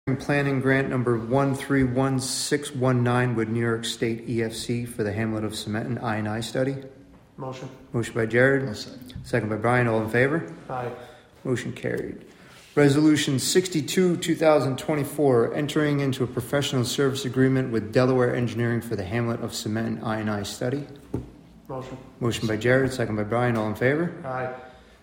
Planning grant number 131619 with New York State EFC for the Hamlet of Cementon I&I study. Motion. Motion by Jared. Second by Brian. All in favor? Aye. Motion carried. Resolution 62, 2024, entering into a professional service agreement with Delaware Engineering for the Hamlet of Cementon I&I study. Motion. Motion by Jared. Second by Brian. All in favor? Aye.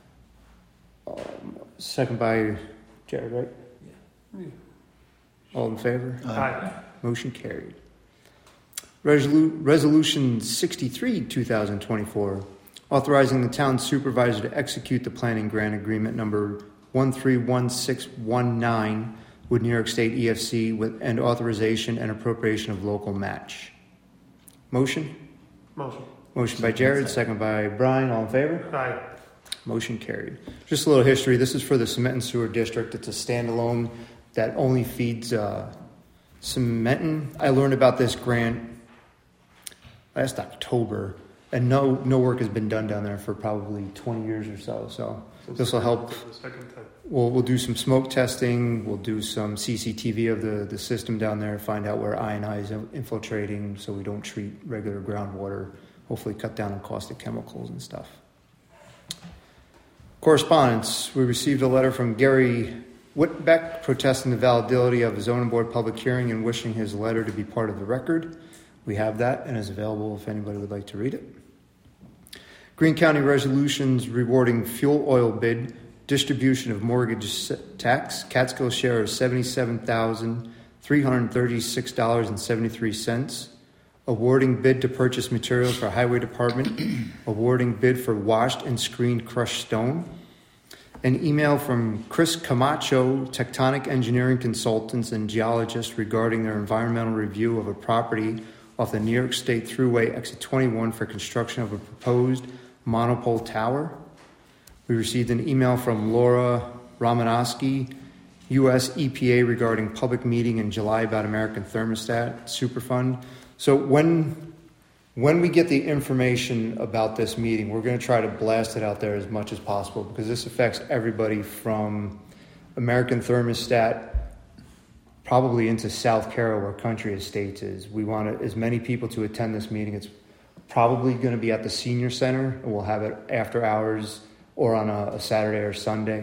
Second by Jared, right? Yeah. All in favor? Aye. Motion carried. Resolution 63, 2024, authorizing the town supervisor to execute the planning grant agreement number 131619 with New York State EFC and authorization and appropriation of local match. Motion? Motion. Motion by Jared, second by Brian. All in favor? Aye. Motion carried. Just a little history. This is for the Cementon Sewer District. It's a standalone that only feeds Cementon. I learned about this grant last October, and no work has been done down there for probably 20 years or so. So this will help. We'll do some smoke testing. We'll do some CCTV of the system down there, find out where I&I is infiltrating so we don't treat regular groundwater. Hopefully cut down on caustic chemicals and stuff. Correspondence. We received a letter from Gary Whitbeck protesting the validity of his zoning board public hearing and wishing his letter to be part of the record. We have that and is available if anybody would like to read it. Greene County resolutions rewarding fuel oil bid, distribution of mortgage tax, Catskill share of $77,336.73, awarding bid to purchase materials for Highway Department, awarding bid for washed and screened crushed stone. An email from Chris Camacho, Tectonic Engineering Consultants and Geologists regarding their environmental review of a property off the New York State Thruway Exit 21 for construction of a proposed monopole tower. We received an email from Laura Romanowski, U.S. EPA regarding public meeting in July about American Thermostat Superfund. So when we get the information about this meeting, we're going to try to blast it out there as much as possible because this affects everybody from American Thermostat probably into South Carroll where Country Estates is. We want as many people to attend this meeting. It's probably going to be at the Senior Center, and we'll have it after hours or on a Saturday or Sunday.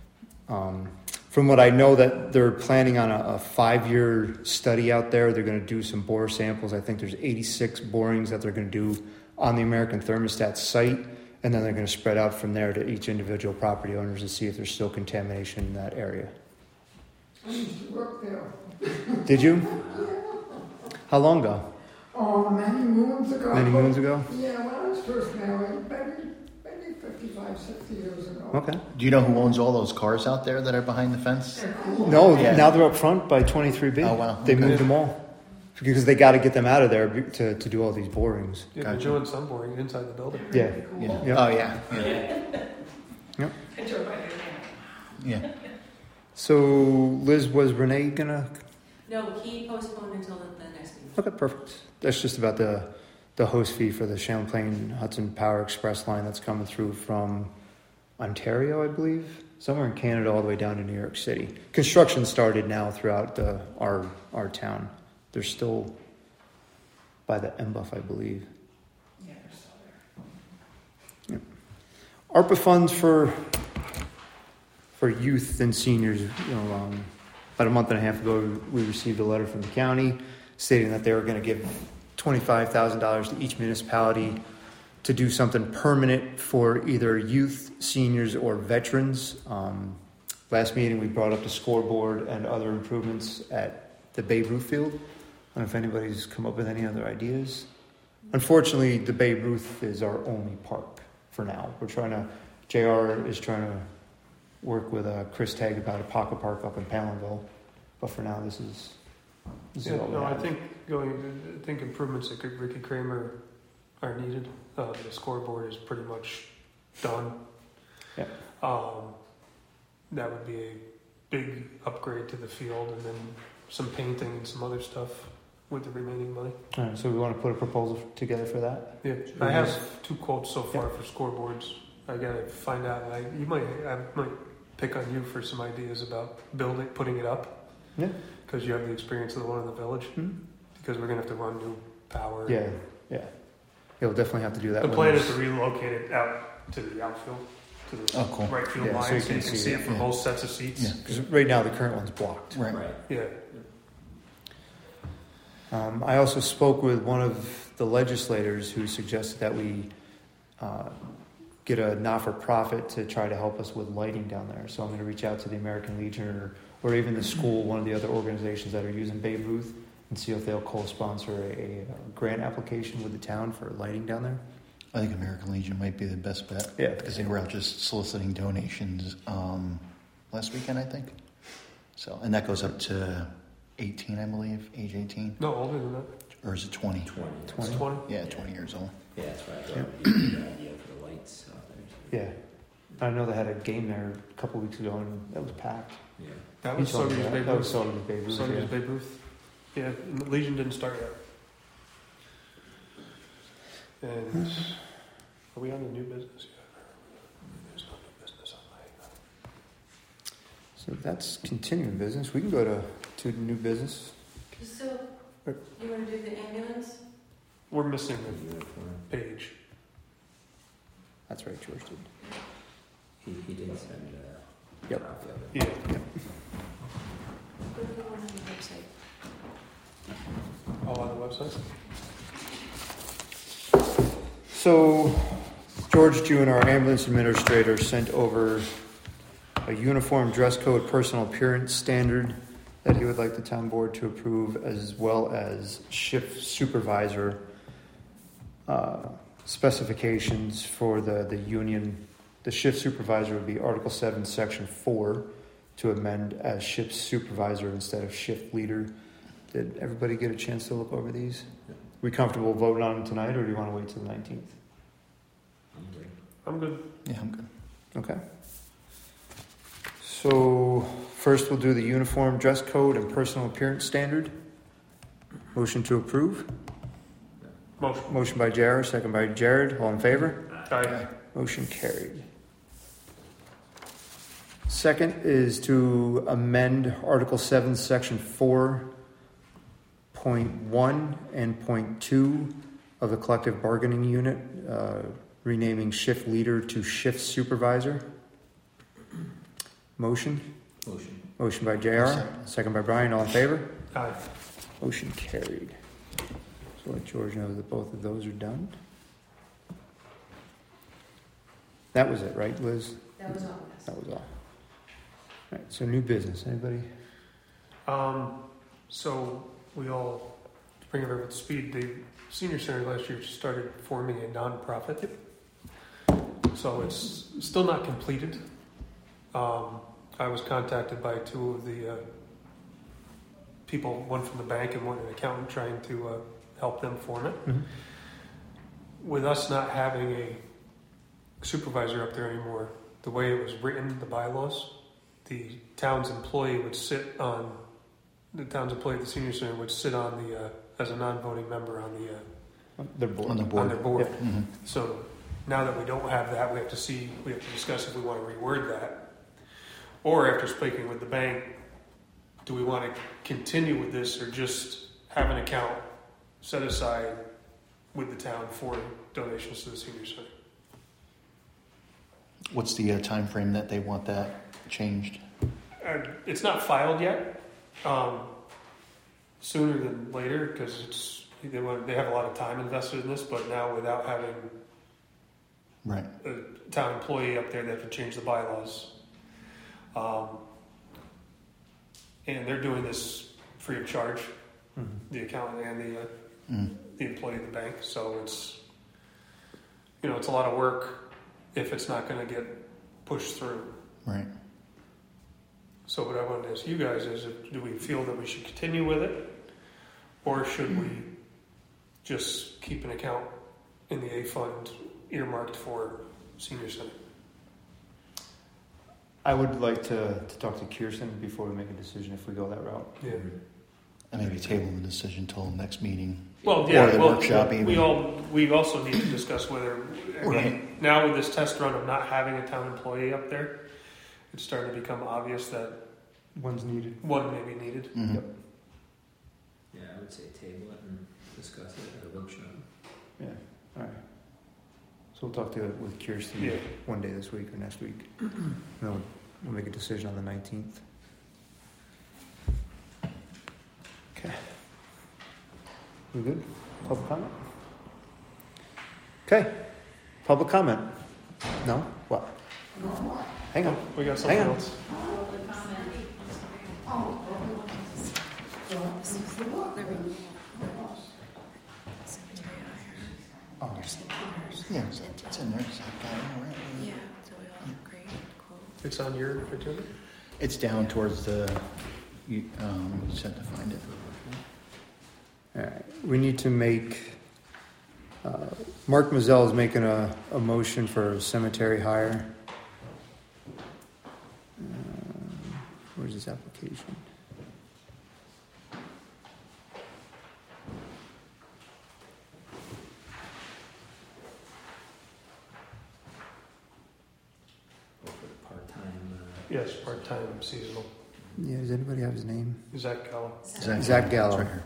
From what I know, that they're planning on a 5-year study out there. They're going to do some bore samples. I think there's 86 borings that they're going to do on the American Thermostat site, and then they're going to spread out from there to each individual property owners to see if there's still contamination in that area. I used to work there. Did you? How long ago? Oh, many moons ago. Many moons ago? Yeah, when I was first married, maybe 55, 60 years ago. Okay. Do you know who owns all those cars out there that are behind the fence? No, Yeah. now they're up front by 23B. Oh, wow. They Okay. moved them all because they got to get them out of there to do all these borings. Yeah, Gotcha. they're doing some boring inside the building. Yeah. Yeah. Yep. Oh, yeah. Yep. Yeah. So, Liz, was Renee gonna? No, he postponed until the next meeting. Okay, perfect. That's just about the host fee for the Champlain Hudson Power Express line that's coming through from Ontario, I believe, somewhere in Canada, all the way down to New York City. Construction started now throughout our town. They're still by the MBUF, I believe. Yeah, they're still there. Yep. ARPA funds for youth and seniors. About a month and a half ago, we received a letter from the county stating that they were going to give $25,000 to each municipality to do something permanent for either youth, seniors, or veterans. Last meeting, we brought up the scoreboard and other improvements at the Babe Ruth field. I don't know if anybody's come up with any other ideas. Unfortunately, the Babe Ruth is our only park for now. JR is trying to work with Chris Tagg about a pocket park up in Palinville. But for now, this is all we I have. think improvements at Ricky Kramer are needed. The scoreboard is pretty much done. Yeah. That would be a big upgrade to the field, and then some painting and some other stuff with the remaining money. All right, so we want to put a proposal together for that? Yeah, I have 2 quotes so far for scoreboards. I gotta find out. I might pick on you for some ideas about putting it up. Yeah. Because you have the experience of the one in the village. Because we're gonna have to run new power. Yeah, yeah. You'll definitely have to do that. The when plan is there's- to relocate it out to the outfield, to the Oh, cool. right field Yeah, line, so so you you can can see see it, it from yeah. both sets of seats. Yeah. Because right now the current one's blocked. Right. Yeah. I also spoke with one of the legislators who suggested that we get a not-for-profit to try to help us with lighting down there. So I'm going to reach out to the American Legion or even the school, one of the other organizations that are using Babe Ruth, and see if they'll co-sponsor a grant application with the town for lighting down there. I think American Legion might be the best bet. Yeah. Because they were out just soliciting donations last weekend, I think. So, and that goes up to 18, I believe, age 18. No, older than that. Or is it 20? 20. It's 20. Yeah, 20 years old. Yeah, that's right. Yeah. That would be a good idea for the lights out there. Yeah. I know they had a game there a couple weeks ago, and that was packed. Yeah. That He was told me Sauger's that. Babe That was Ruth. Sauger's Babe Ruth, Sauger's yeah. Babe Ruth. Yeah, and the Legion didn't start yet. And are we on the new business yet? There's no new business on my. So that's continuing business. We can go to new business. So, you want to do the ambulance? We're missing the Uniform. page. That's right, George did. He did send Yep. a copy of it. Yeah. Put the one on the website. All on the website. So, George June, our ambulance administrator, sent over a uniform dress code personal appearance standard that he would like the town board to approve, as well as shift supervisor specifications for the union. The shift supervisor would be Article 7, Section 4, to amend as shift supervisor instead of shift leader. Did everybody get a chance to look over these? We comfortable voting on them tonight, or do you want to wait till the 19th? I'm good. I'm good. Yeah, I'm good. Okay. So first we'll do the uniform dress code and personal appearance standard. Motion to approve. Motion. Motion by JR, second by Jared. All in favor? Aye. Motion carried. Second is to amend Article 7, Section 4.1 and .2 of the collective bargaining unit, renaming shift leader to shift supervisor. Motion. Motion. Motion by JR, second by Brian. All in favor? Aye. Motion carried. So let George know that both of those are done. That was it, right, Liz? That was all. That was all. All right, so new business. Anybody? So we all, to bring everyone up to speed, the senior center last year started forming a nonprofit. So it's still not completed. I was contacted by two of the people, one from the bank and one an accountant, trying to help them form it. Mm-hmm. With us not having a supervisor up there anymore, the way it was written, the bylaws, the town's employee would sit on, the town's employee at the senior center would sit on the, as a non-voting member on the, Their board. On the on board. their board. Yep. Mhm. So now that we don't have that, we have to discuss if we want to reword that. Or after speaking with the bank, do we want to continue with this or just have an account set aside with the town for donations to the senior center? What's the time frame that they want that changed? It's not filed yet. Sooner than later, because they have a lot of time invested in this. But now, without having Right. a town employee up there, they have to change the bylaws. And they're doing this free of charge, Mhm. the accountant and Mm. the employee of the bank. So it's, it's a lot of work if it's not going to get pushed through. Right. So what I wanted to ask you guys is, do we feel that we should continue with it? Or should we just keep an account in the A fund earmarked for senior center? I would like to talk to Kirsten before we make a decision if we go that route. Yeah. And maybe table the decision until next meeting. Well, Or yeah. the workshop even. We also need to discuss whether, Right. now with this test run of not having a town employee up there, it's starting to become obvious that One's needed. One may be needed. Mhm. Yep. Yeah, I would say table it and discuss it at a workshop. Yeah. All right. So we'll talk with Kirsten Yeah. one day this week or next week. And then we'll make a decision on the 19th. Okay. We good? Public comment? Okay. Public comment? No? What? Hang on. We got something Hang on. else. Oh, yeah, it's in there. It's right. Yeah, so we all agree. Cool. It's on your agenda? It's down towards the. You just have to find it. All right. We need to make. Mark Mazzell is making a motion for cemetery hire. Where's his application? Or for the part-time, Yes, part-time, seasonal. Yeah, does anybody have his name? Zach Gallo. Zach Gallo. It's right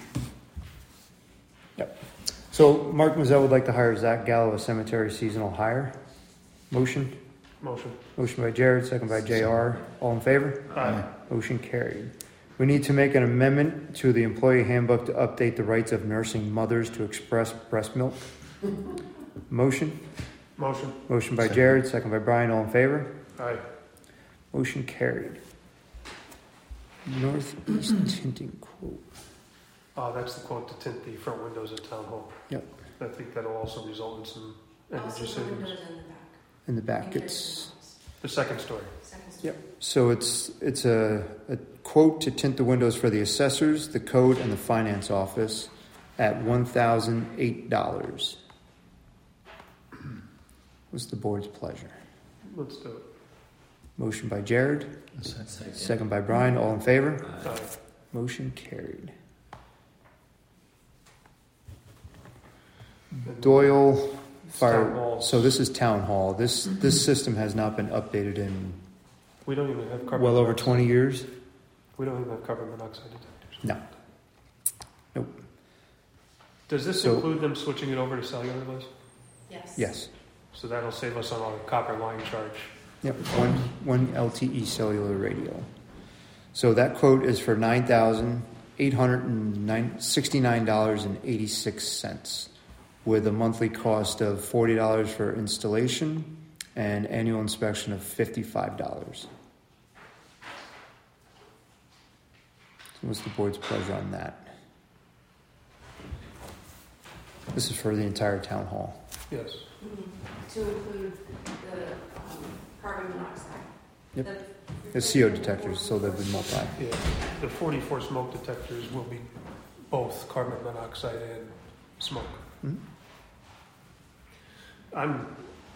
here. So Mark Mazzell would like to hire Zach Gallo, a cemetery seasonal hire. Motion? Motion. Motion by Jared, second by JR. All in favor? Aye. Motion carried. We need to make an amendment to the employee handbook to update the rights of nursing mothers to express breast milk. Motion? Motion. Motion by Second. Jared, second by Brian. All in favor? Aye. Motion carried. Northeast tinting quote. That's the quote to tint the front windows at Town Hall. Yep. I think that'll also result in some energy Also, the savings. windows in the back. In the back, I think it's... there's The second story. second story. So it's a quote to tint the windows for the assessors, the code, and the finance office at $1,008. What's the board's pleasure? Let's do it. Motion by Jared, second. second by Brian. All in favor? Aye. Motion carried. And Doyle it's Fire. Town Hall. So this is town hall. This system has not been updated in We don't even have carbon well over monoxide. 20 years. We don't even have carbon monoxide detectors. No. Nope. Does this So- include them switching it over to cellular, Liz? Yes. Yes. So that'll save us on our copper line charge. Yep, one LTE cellular radio. So that quote is for $9,869.86, with a monthly cost of $40 for installation and annual inspection of $55. So what's the board's pleasure on that? This is for the entire town hall. Yes. To include the carbon monoxide. Yep. The CO detectors, so they'll be multi. Yeah. The 44 smoke detectors will be both carbon monoxide and smoke. Mhm. I'm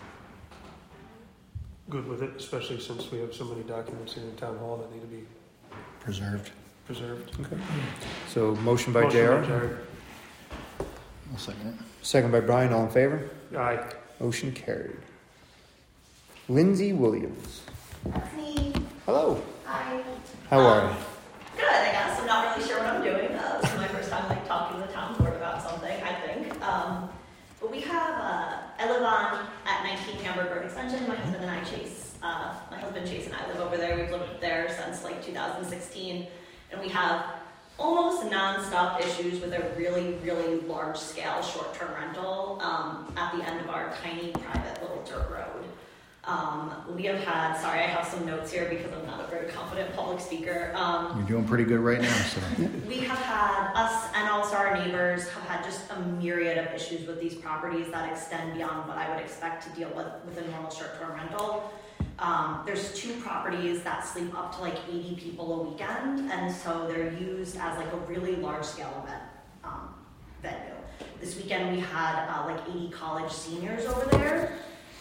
good with it, especially since we have so many documents here in Town Hall that need to be Preserved. preserved. Okay. So motion by Motion JR, Jared. I'll second it. second by Brian, all in favor? Aye. Motion carried. Lindsay Williams. That's me. Hello. Hi. How are you? Good, I guess. I'm not really sure what I'm doing. This is my first time talking to the town board about something, I think. But we have, I live at 19 Hamburg Road Extension. My husband and I my husband Chase and I live over there. We've lived there since 2016. And we have almost non-stop issues with a really, really large-scale short-term rental at the end of our tiny private little dirt road. We have had, sorry, I have some notes here because I'm not a very confident public speaker. You're doing pretty good right now, so. We have had, us and also our neighbors have had just a myriad of issues with these properties that extend beyond what I would expect to deal with a normal short-term rental. There's 2 properties that sleep up to 80 people a weekend, and so they're used as a really large-scale event venue. This weekend we had 80 college seniors over there.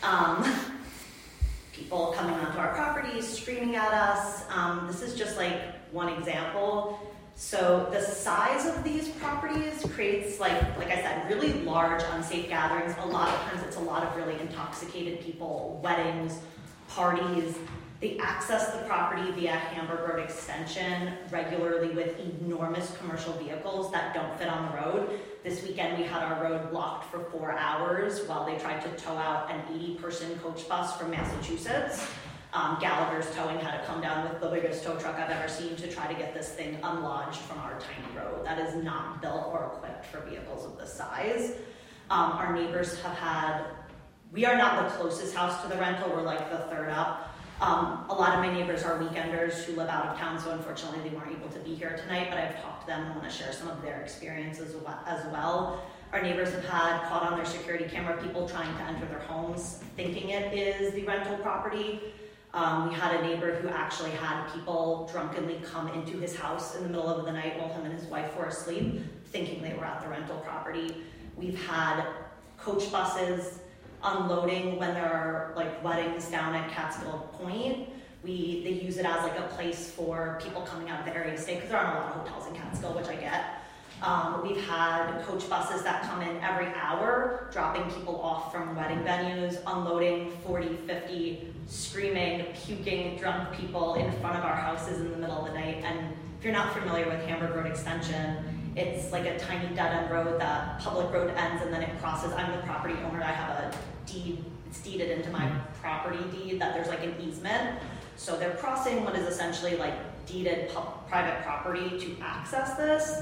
People coming onto our properties, screaming at us. This is just one example. So the size of these properties creates, like I said, really large unsafe gatherings. A lot of times it's a lot of really intoxicated people, weddings, parties. They access the property via Hamburg Road Extension regularly with enormous commercial vehicles that don't fit on the road. This weekend we had our road blocked for 4 hours while they tried to tow out an 80-person coach bus from Massachusetts. Gallagher's Towing had to come down with the biggest tow truck I've ever seen to try to get this thing unlodged from our tiny road. That is not built or equipped for vehicles of this size. Our neighbors have had, we are not the closest house to the rental, we're like the third up. A lot of my neighbors are weekenders who live out of town, so unfortunately they weren't able to be here tonight, but I've talked to them and want to share some of their experiences as well. Our neighbors have had caught on their security camera people trying to enter their homes, thinking it is the rental property. We had a neighbor who actually had people drunkenly come into his house in the middle of the night while him and his wife were asleep, thinking they were at the rental property. We've had coach buses unloading when there are like weddings down at Catskill Point. They use it as like a place for people coming out of the area to stay because there aren't a lot of hotels in Catskill, which I get. We've had coach buses that come in every hour, dropping people off from wedding venues, unloading 40, 50 screaming, puking, drunk people in front of our houses in the middle of the night. And if you're not familiar with Hamburg Road Extension, it's like a tiny dead-end road that public road ends and then it crosses. I'm the property owner. I have a deed. It's deeded into my property deed that there's like an easement. So they're crossing what is essentially like deeded private property to access this.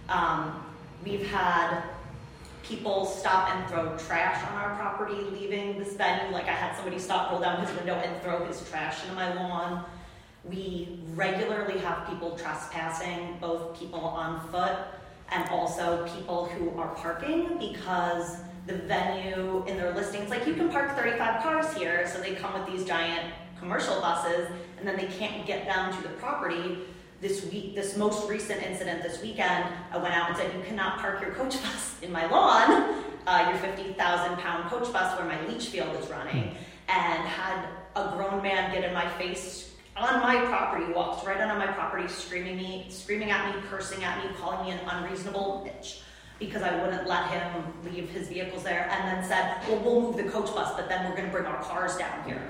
We've had people stop and throw trash on our property leaving this venue. Like I had somebody stop, roll down his window and throw his trash into my lawn. We regularly have people trespassing, both people on foot and also people who are parking, because the venue in their listings, like you can park 35 cars here, so they come with these giant commercial buses and then they can't get down to the property. This most recent incident this weekend, I went out and said, you cannot park your coach bus in my lawn, your 50,000-pound coach bus where my leach field is running, and had a grown man get in my face on my property, walked right onto my property, screaming at me, cursing at me, calling me an unreasonable bitch because I wouldn't let him leave his vehicles there, and then said, well, we'll move the coach bus, but then we're gonna bring our cars down here.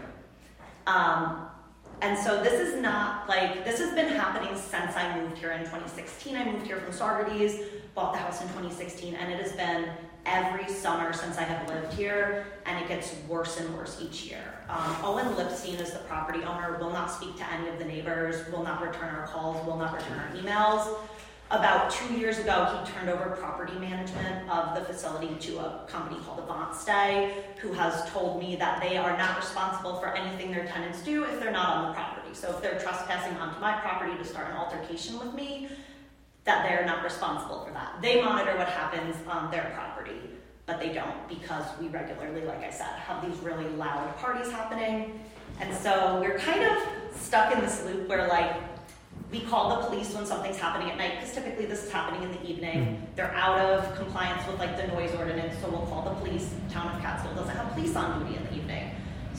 And so this is not like, this has been happening since I moved here in 2016. I moved here from Saugerties, bought the house in 2016, and it has been every summer since I have lived here, and it gets worse and worse each year. Owen Lipstein is the property owner, will not speak to any of the neighbors, will not return our calls, will not return our emails. About 2 years ago, he turned over property management of the facility to a company called Avantstay, who has told me that they are not responsible for anything their tenants do if they're not on the property. So if they're trespassing onto my property to start an altercation with me, that they're not responsible for that. They monitor what happens on their property, but they don't, because we regularly, like I said, have these really loud parties happening. And so we're kind of stuck in this loop where like, we call the police when something's happening at night, because typically this is happening in the evening. They're out of compliance with like the noise ordinance, so we'll call the police. The town of Catskill doesn't have police on duty in the evening.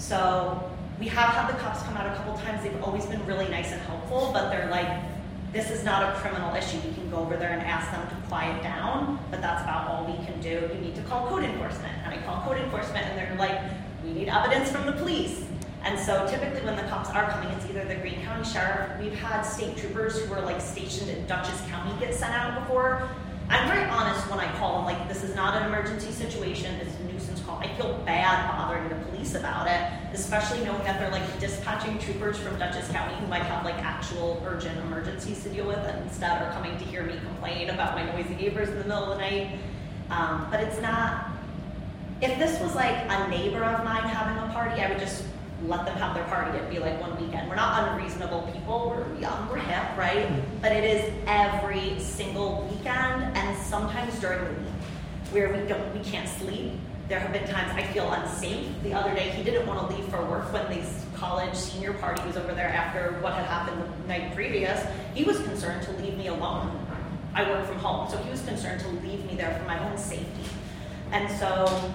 So we have had the cops come out a couple times. They've always been really nice and helpful, but they're like, this is not a criminal issue. We can go over there and ask them to quiet down, but that's about all we can do. You need to call code enforcement. And I call code enforcement and they're like, we need evidence from the police. And so typically when the cops are coming, it's either the Greene County Sheriff. We've had state troopers who are like stationed in Dutchess County get sent out before. I'm very honest when I call. I'm like, this is not an emergency situation. It's a nuisance call. I feel bad bothering the police about it, especially knowing that they're like dispatching troopers from Dutchess County who might have like actual urgent emergencies to deal with, and instead are coming to hear me complain about my noisy neighbors in the middle of the night. But it's not, if this was like a neighbor of mine having a party, I would just let them have their party. It'd be like one weekend. We're not unreasonable people. We're young, we're hip, right? But it is every single weekend, and sometimes during the week where we can't sleep. There have been times I feel unsafe. The other day, he didn't want to leave for work when the college senior party was over there after what had happened the night previous. He was concerned to leave me alone. I work from home, so he was concerned to leave me there for my own safety. And so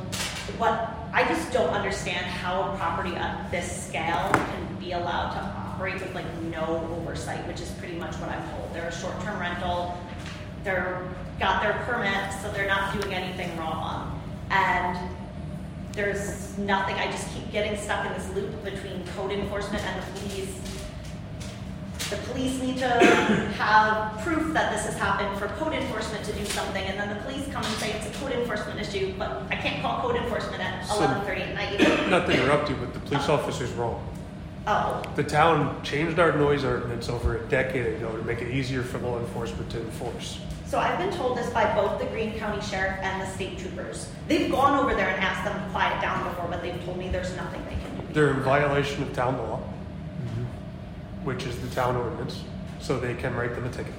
I just don't understand how a property at this scale can be allowed to operate with like no oversight, which is pretty much what I'm told. They're a short-term rental. They're got their permit, so they're not doing anything wrong. And there's nothing, I just keep getting stuck in this loop between code enforcement and the police. The police need to have proof that this has happened for code enforcement to do something, and then the police come and say it's a code enforcement issue, but I can't call code enforcement at 11:30 at night. Not to interrupt you, but the police officer's wrong. Oh, The town changed our noise ordinance over a decade ago to make it easier for law enforcement to enforce. so I've been told this by both the Greene County Sheriff and the state troopers. They've gone over there and asked them to quiet down before, but they've told me there's nothing they can do. They're in violation of town law, which is the town ordinance, so they can write them a ticket.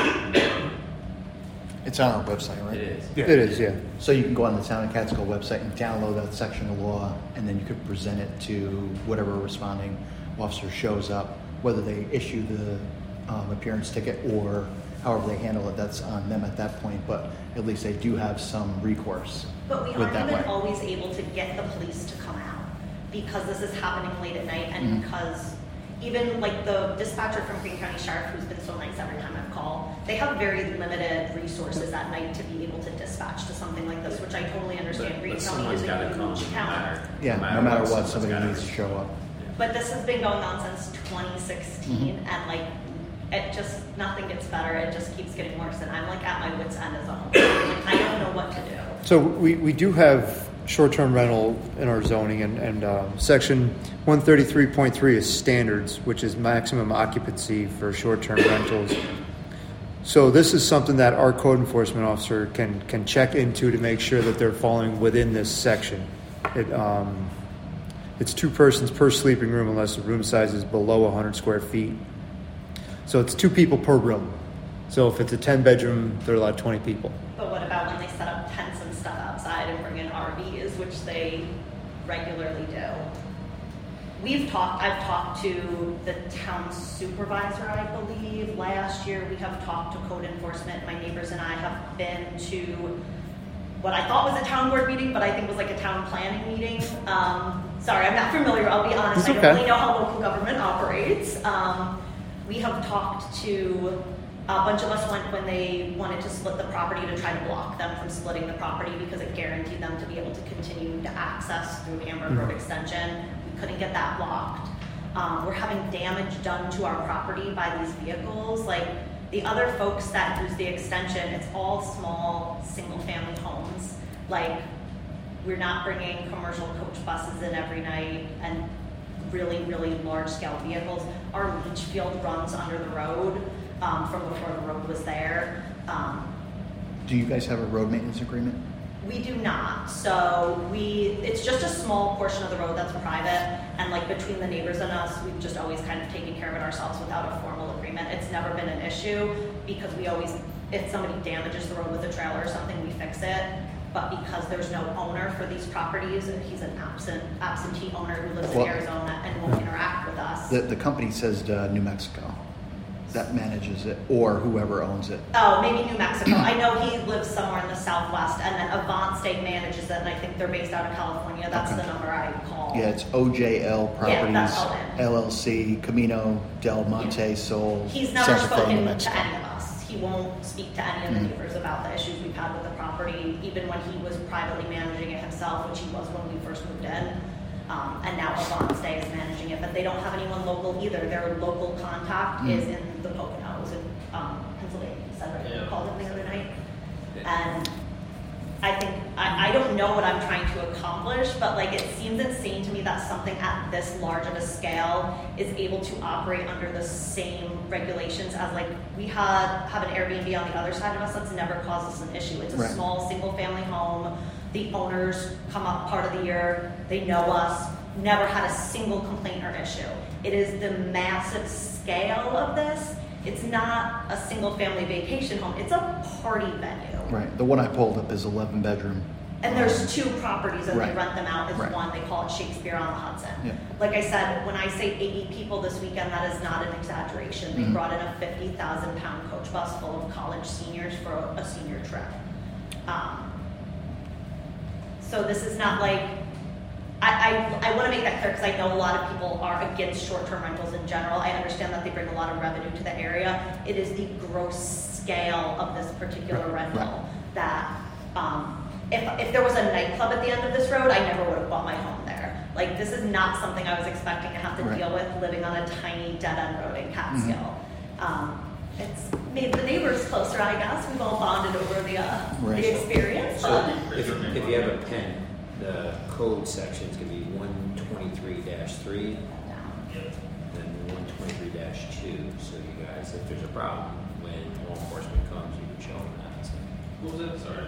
It's on our website, right? It is. Yeah. It is, yeah. So you can go on the Town of Catskill website and download that section of law, and then you could present it to whatever responding officer shows up, whether they issue the appearance ticket or however they handle it. That's on them at that point, but at least they do have some recourse. But we with aren't that even way. always able to get the police to come out because this is happening late at night, and because even like the dispatcher from Greene County Sheriff, who's been so nice every time I've called, they have very limited resources at night to be able to dispatch to something like this, which I totally understand. Greene But County someone's is a gotta come, huge no town. matter. Yeah, no matter what, someone's somebody gotta needs to show up. But this has been going on since 2016, and like it just nothing gets better. It just keeps getting worse, and I'm like at my wit's end as a homeowner. Like I don't know what to do. So we do have short-term rental in our zoning, and section 133.3 is standards, which is maximum occupancy for short-term rentals. So this is something that our code enforcement officer can check into to make sure that they're falling within this section. It's 2 persons per sleeping room unless the room size is below 100 square feet. So it's 2 people per room. So if it's a 10-bedroom, they're allowed 20 people. But what about when they set up tents and stuff outside and bring in RVs, which they regularly do? I've talked to the town supervisor, I believe, last year. We have talked to code enforcement. My neighbors and I have been to what I thought was a town board meeting, but I think was like a town planning meeting. Sorry, I'm not familiar, I'll be honest. It's I okay. don't really know how local government operates. We have talked to a bunch of us went when they wanted to split the property to try to block them from splitting the property because it guaranteed them to be able to continue to access through Amber Road Extension. We couldn't get that blocked. We're having damage done to our property by these vehicles. Like the other folks that use the extension, it's all small single-family homes. Like we're not bringing commercial coach buses in every night and really, really large-scale vehicles. Our leach field runs under the road. From before the road was there. Do you guys have a road maintenance agreement? We do not. So it's just a small portion of the road that's private, and like between the neighbors and us, we've just always kind of taken care of it ourselves without a formal agreement. It's never been an issue because we always, if somebody damages the road with a trailer or something, we fix it. But because there's no owner for these properties, and he's an absentee owner who lives in Arizona and won't interact with us. The company says New Mexico that manages it, or whoever owns it. Oh, maybe New Mexico. I know he lives somewhere in the Southwest, and then Avant State manages it, and I think they're based out of California. That's Okay. the number I call. Yeah, it's OJL Properties, that's all in. LLC, Camino del Monte Sol, He's never Santa Fe, New spoken to Mexico. any of us. He won't speak to any of the Mhm. neighbors about the issues we've had with the property, even when he was privately managing it himself, which he was when we first moved in. And now Avant State is managing it, but they don't have anyone local either. Their local contact is in the Poconos in Pennsylvania. He said, right? Yeah. We called him the other night. Yeah. And I think, I don't know what I'm trying to accomplish, but like it seems insane to me that something at this large of a scale is able to operate under the same regulations as like we have an Airbnb on the other side of us that's never caused us an issue. It's a Right. small single family home. The owners come up part of the year, they know us, never had a single complaint or issue. It is the massive scale of this. It's not a single family vacation home, it's a party venue. Right, the one I pulled up is 11 bedroom. And there's 2 properties and Right. they rent them out as Right. one. They call it Shakespeare on the Hudson. Yeah. Like I said, when I say 80 people this weekend, that is not an exaggeration. They Mhm. brought in a 50,000-pound coach bus full of college seniors for a senior trip. So this is not like, I want to make that clear because I know a lot of people are against short-term rentals in general. I understand that they bring a lot of revenue to the area. It is the gross scale of this particular Right, rental right. that if there was a nightclub at the end of this road, I never would have bought my home there. Like, this is not something I was expecting to have to Right. deal with living on a tiny dead-end road in Catskill. It's made the neighbors closer, I guess. We've all bonded over the experience. So But if you have a pen, the code section's gonna be 123-3 and 123-2. So you guys, if there's a problem, when law enforcement comes, you can show them that. So, What was that? Sorry.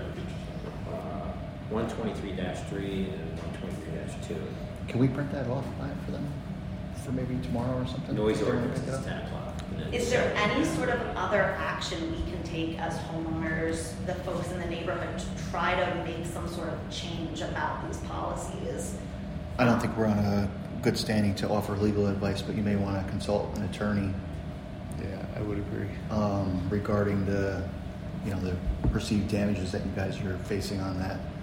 123-3 and 123-2. Can we print that off for them for maybe tomorrow or something? Noise If they wanna ordinance pick it is up? 10 o'clock. and then is there seven. any sort of other action we can take as homeowners, the folks in the neighborhood, to try to make some sort of change about these policies? I don't think we're on a good standing to offer legal advice, but you may want to consult an attorney Yeah, I would agree. regarding the perceived damages that you guys are facing on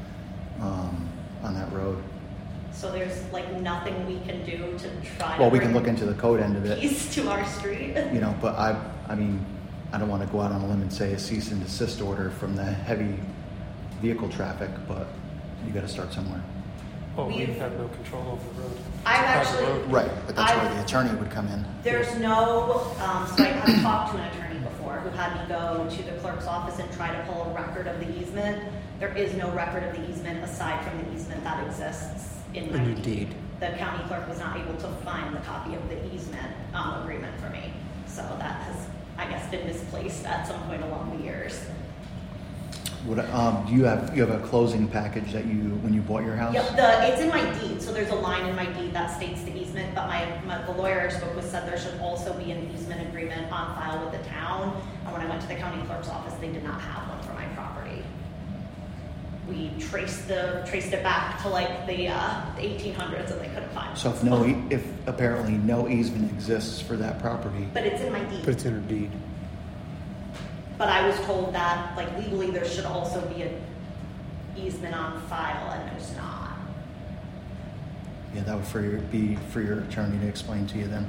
that road. So there's like nothing we can do to try Well, to we can bring look into the code end of it, peace to our street. but I mean, I don't want to go out on a limb and say a cease and desist order from the heavy vehicle traffic, but you got to start somewhere. Oh, we We've- have no control over the road. I've It's a private actually- road. Right, but that's where I- the attorney would come in. There's no, so I have talked to an attorney before who had me go to the clerk's office and try to pull a record of the easement. There is no record of the easement aside from the easement that exists in my In your deed. deed. The county clerk was not able to find the copy of the easement agreement for me. So that has, I guess, been misplaced at some point along the years. What, do you have a closing package that when you bought your house? Yep, it's in my deed, so there's a line in my deed that states the easement, but the lawyer I spoke with said there should also be an easement agreement on file with the town. And when I went to the county clerk's office, they did not have one for my property. We traced it back to like the 1800s and they couldn't find So one. if apparently no easement exists for that property, But it's in my deed. But it's in her deed. But I was told that, like, legally there should also be an easement on file, and there's not. yeah, that would be for your attorney to explain to you then.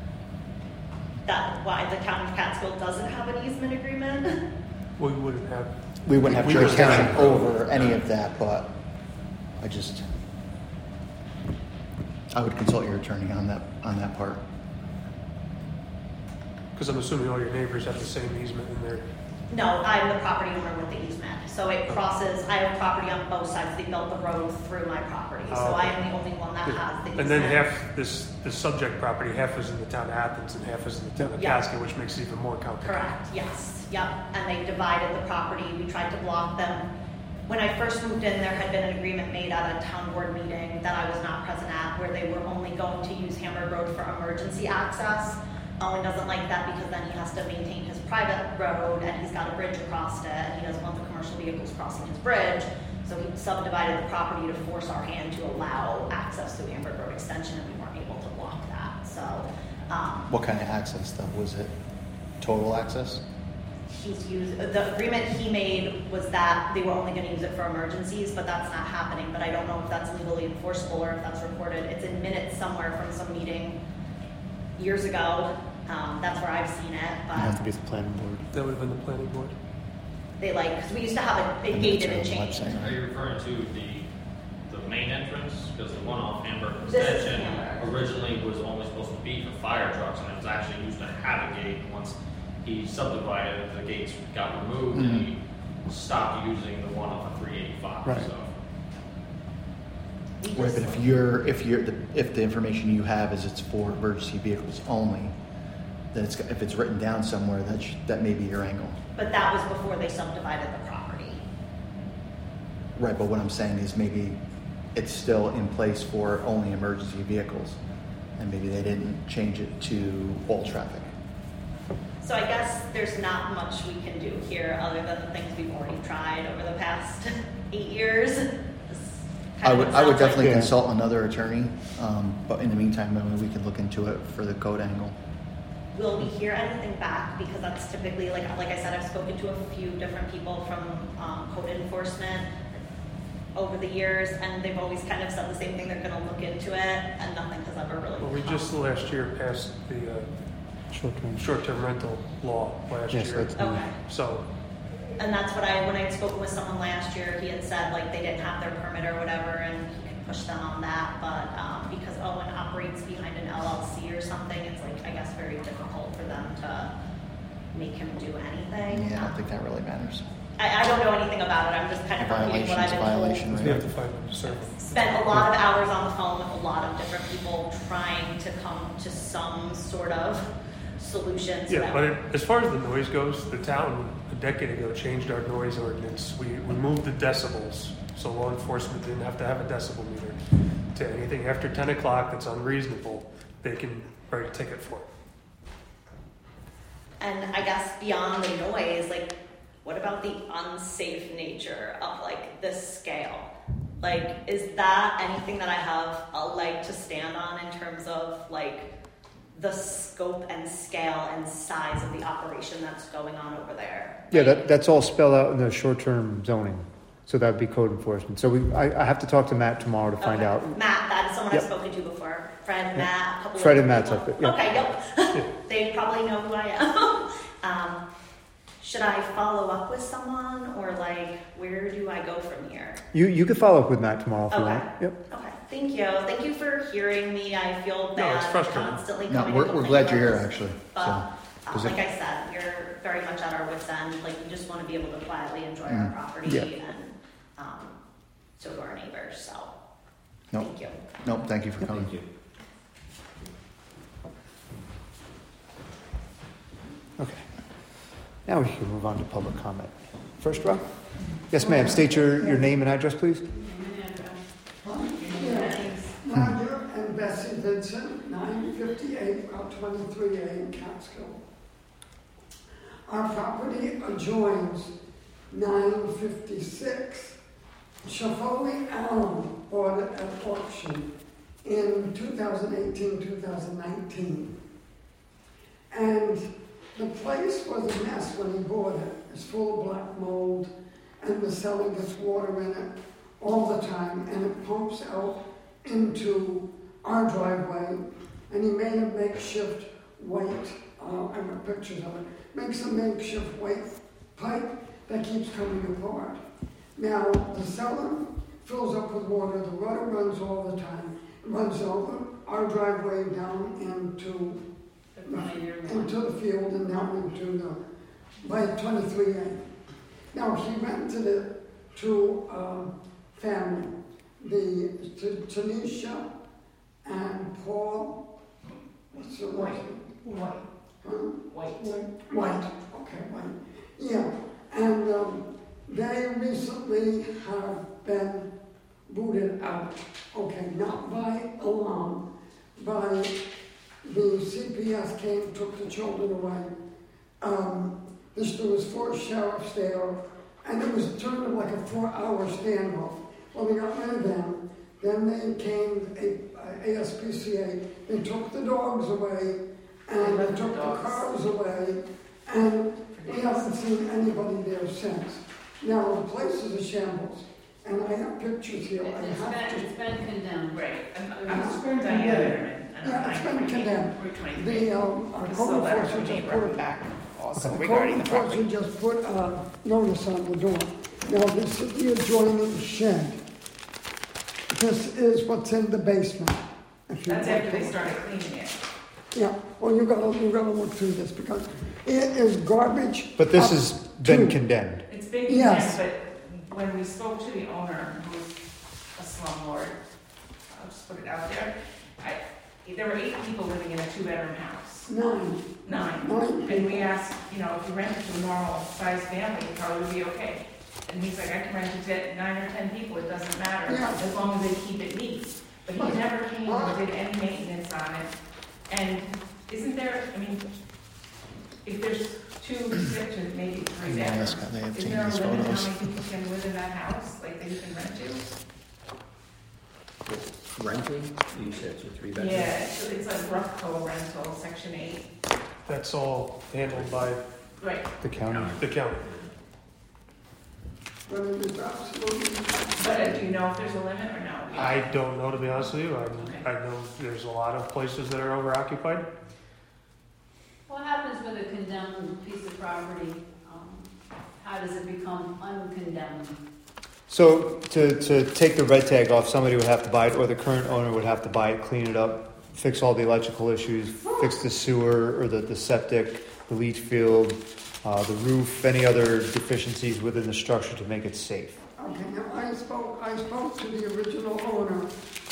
That why the town of Catskill doesn't have an easement agreement. We wouldn't have. We wouldn't have We would jurisdiction have- over any of that, but I would consult your attorney on that part. Because I'm assuming all your neighbors have the same easement in there. No, I'm the property owner with the easement. So it crosses, I have property on both sides. They built the road through my property. So Oh, okay. I am the only one that has the easement. And then half this subject property, half is in the town of Athens and half is in the town of Yeah. Catskill, which makes it even more complicated. Correct, yes, yep. And they divided the property. We tried to block them. When I first moved in, there had been an agreement made at a town board meeting that I was not present at, where they were only going to use Hamburg Road for emergency access. Owen doesn't like that because then he has to maintain his private road and he's got a bridge across it and he doesn't want the commercial vehicles crossing his bridge. So he subdivided the property to force our hand to allow access to the Hamburg Road extension and we weren't able to block that. So What kind of access though? Was it total access? the agreement he made was that they were only going to use it for emergencies, but that's not happening. But I don't know if that's legally enforceable or if that's recorded. It's in minutes somewhere from some meeting years ago. That's where I've seen it, You have to but be at the planning board. That would have been the planning board. they because we used to have it gated and chained. Are you referring to the main entrance? Because the one off Hamburg This is Extension Hamburg. originally was only supposed to be for fire trucks, and it was actually used to have a gate. Once he subdivided, the gates got removed, and he stopped using the one off of 385. Right. So. We Right, just- but if the information you have is it's for emergency vehicles only, then if it's written down somewhere, that may be your angle. But that was before they subdivided the property. Right, but what I'm saying is maybe it's still in place for only emergency vehicles, and maybe they didn't change it to all traffic. So I guess there's not much we can do here other than the things we've already tried over the past 8 years. I would definitely Yeah. consult another attorney, but in the meantime, I mean, we can look into it for the code angle. Will we hear anything back? Because that's typically, like I said, I've spoken to a few different people from code enforcement over the years, and they've always kind of said the same thing, they're gonna look into it, and nothing has ever really Well, we come. just last year passed the Short term. short-term rental law last Yes, year. that's new. Okay, So And that's what when I had spoken with someone last year, he had said like they didn't have their permit or whatever, and he could push them on that. But because Owen operates behind an LLC or something, it's like I guess very difficult for them to make him do anything. Yeah, I don't think that really matters. I don't know anything about it. I'm just kind of repeating what I've been Violation, We have right? to find them to serve them. Spent a lot of hours on the phone with a lot of different people trying to come to some sort of solution. So Yeah, that but as far as the noise goes, the town a decade ago changed our noise ordinance. We removed the decibels, so law enforcement didn't have to have a decibel meter. To anything after 10 o'clock that's unreasonable, they can write a ticket for it. And I guess beyond the noise, like, what about the unsafe nature of like this scale? Like, is that anything that I have a leg to stand on in terms of like the scope and scale and size of the operation that's going on over there? Yeah, that's all spelled out in the short-term zoning. So that would be code enforcement. So I have to talk to Matt tomorrow to find Okay. out. Matt, that is someone Yep. I've spoken to before. Fred, Matt, a couple Fred of and Matt's people. up there, yeah. Okay, yep. They probably know who I am. Should I follow up with someone, or like, where do I go from here? You could follow up with Matt tomorrow if you Okay. want. Yep. Okay, thank you. Thank you for hearing me. I feel No, bad it's frustrating. constantly No, coming we're to complain glad you're about here, this. actually. But So, 'cause like I said, you're very much at our wit's end. Like, we just want to be able to quietly enjoy our property, Yeah. and so do our neighbors. So, Nope. thank you. Nope, thank you for coming. Thank you. Okay. Now we can move on to public comment. First row? Yes, ma'am. State your name and address, please. Roger and Bessie Vincent, 958 Route 23A in Catskill. Our property adjoins 956 Shafoli Allen bought it at auction in 2018-2019. And the place was a mess when he bought it. It's full of black mold, and the cellar gets water in it all the time, and it pumps out into our driveway. And he made a makeshift white, I have pictures of it, makes a makeshift white pipe that keeps coming apart. Now, the cellar fills up with water, the water runs all the time. It runs over our driveway down into the field and down into the, by 23A. Now, he rented it to family, to Tanisha and Paul, what's the last name? White. White, okay, White. Yeah, and they recently have been booted out, okay, not by alarm, by the CPS came, took the children away. There was 4 sheriffs there, and it was turned into like a 4-hour standoff. Well, we got rid of them. Then they came, ASPCA, they took the dogs away, and they took the cars away, and we haven't seen anybody there since. Now, the place is a shambles, and I have pictures here. It's been condemned. Right. It's been condemned. Yeah, it's been condemned. The our This is a code letter enforcement from just neighbor put it back also The regarding code the property. enforcement just put a notice on the door. Now, this is the adjoining shed. This is what's in the basement. If you That's want after to they look. started cleaning it. Yeah, well, you gotta look through this because it is garbage. But this up has been to- condemned. It's been Yes. condemned, but when we spoke to the owner, who's a slumlord, I'll just put it out there, there were 8 people living in a 2-bedroom house. 9. 9. And we asked, if you rent it to a normal sized family, it probably would be okay. And he's like, I can rent it to 9 or 10 people, it doesn't matter, Yeah. as long as they keep it neat. But he never came and did any maintenance on it. And isn't there, if there's 2 sick to maybe 3 Yeah, bedrooms, they have is there a changed limit how photos. many people can live in that house, like that you can rent to? Renting, you said it's a 3-bedroom? Yeah, it's like rough rental, section 8. That's all handled by Right. The county. the county. But it is absolutely. But do you know if there's a limit or no? I don't know, to be honest with you. I know there's a lot of places that are overoccupied. What happens with a condemned piece of property? How does it become uncondemned? So to take the red tag off, somebody would have to buy it, or the current owner would have to buy it, clean it up, fix all the electrical issues, fix the sewer or the septic, the leach field, the roof, any other deficiencies within the structure to make it safe. Okay, now I spoke to the original owner,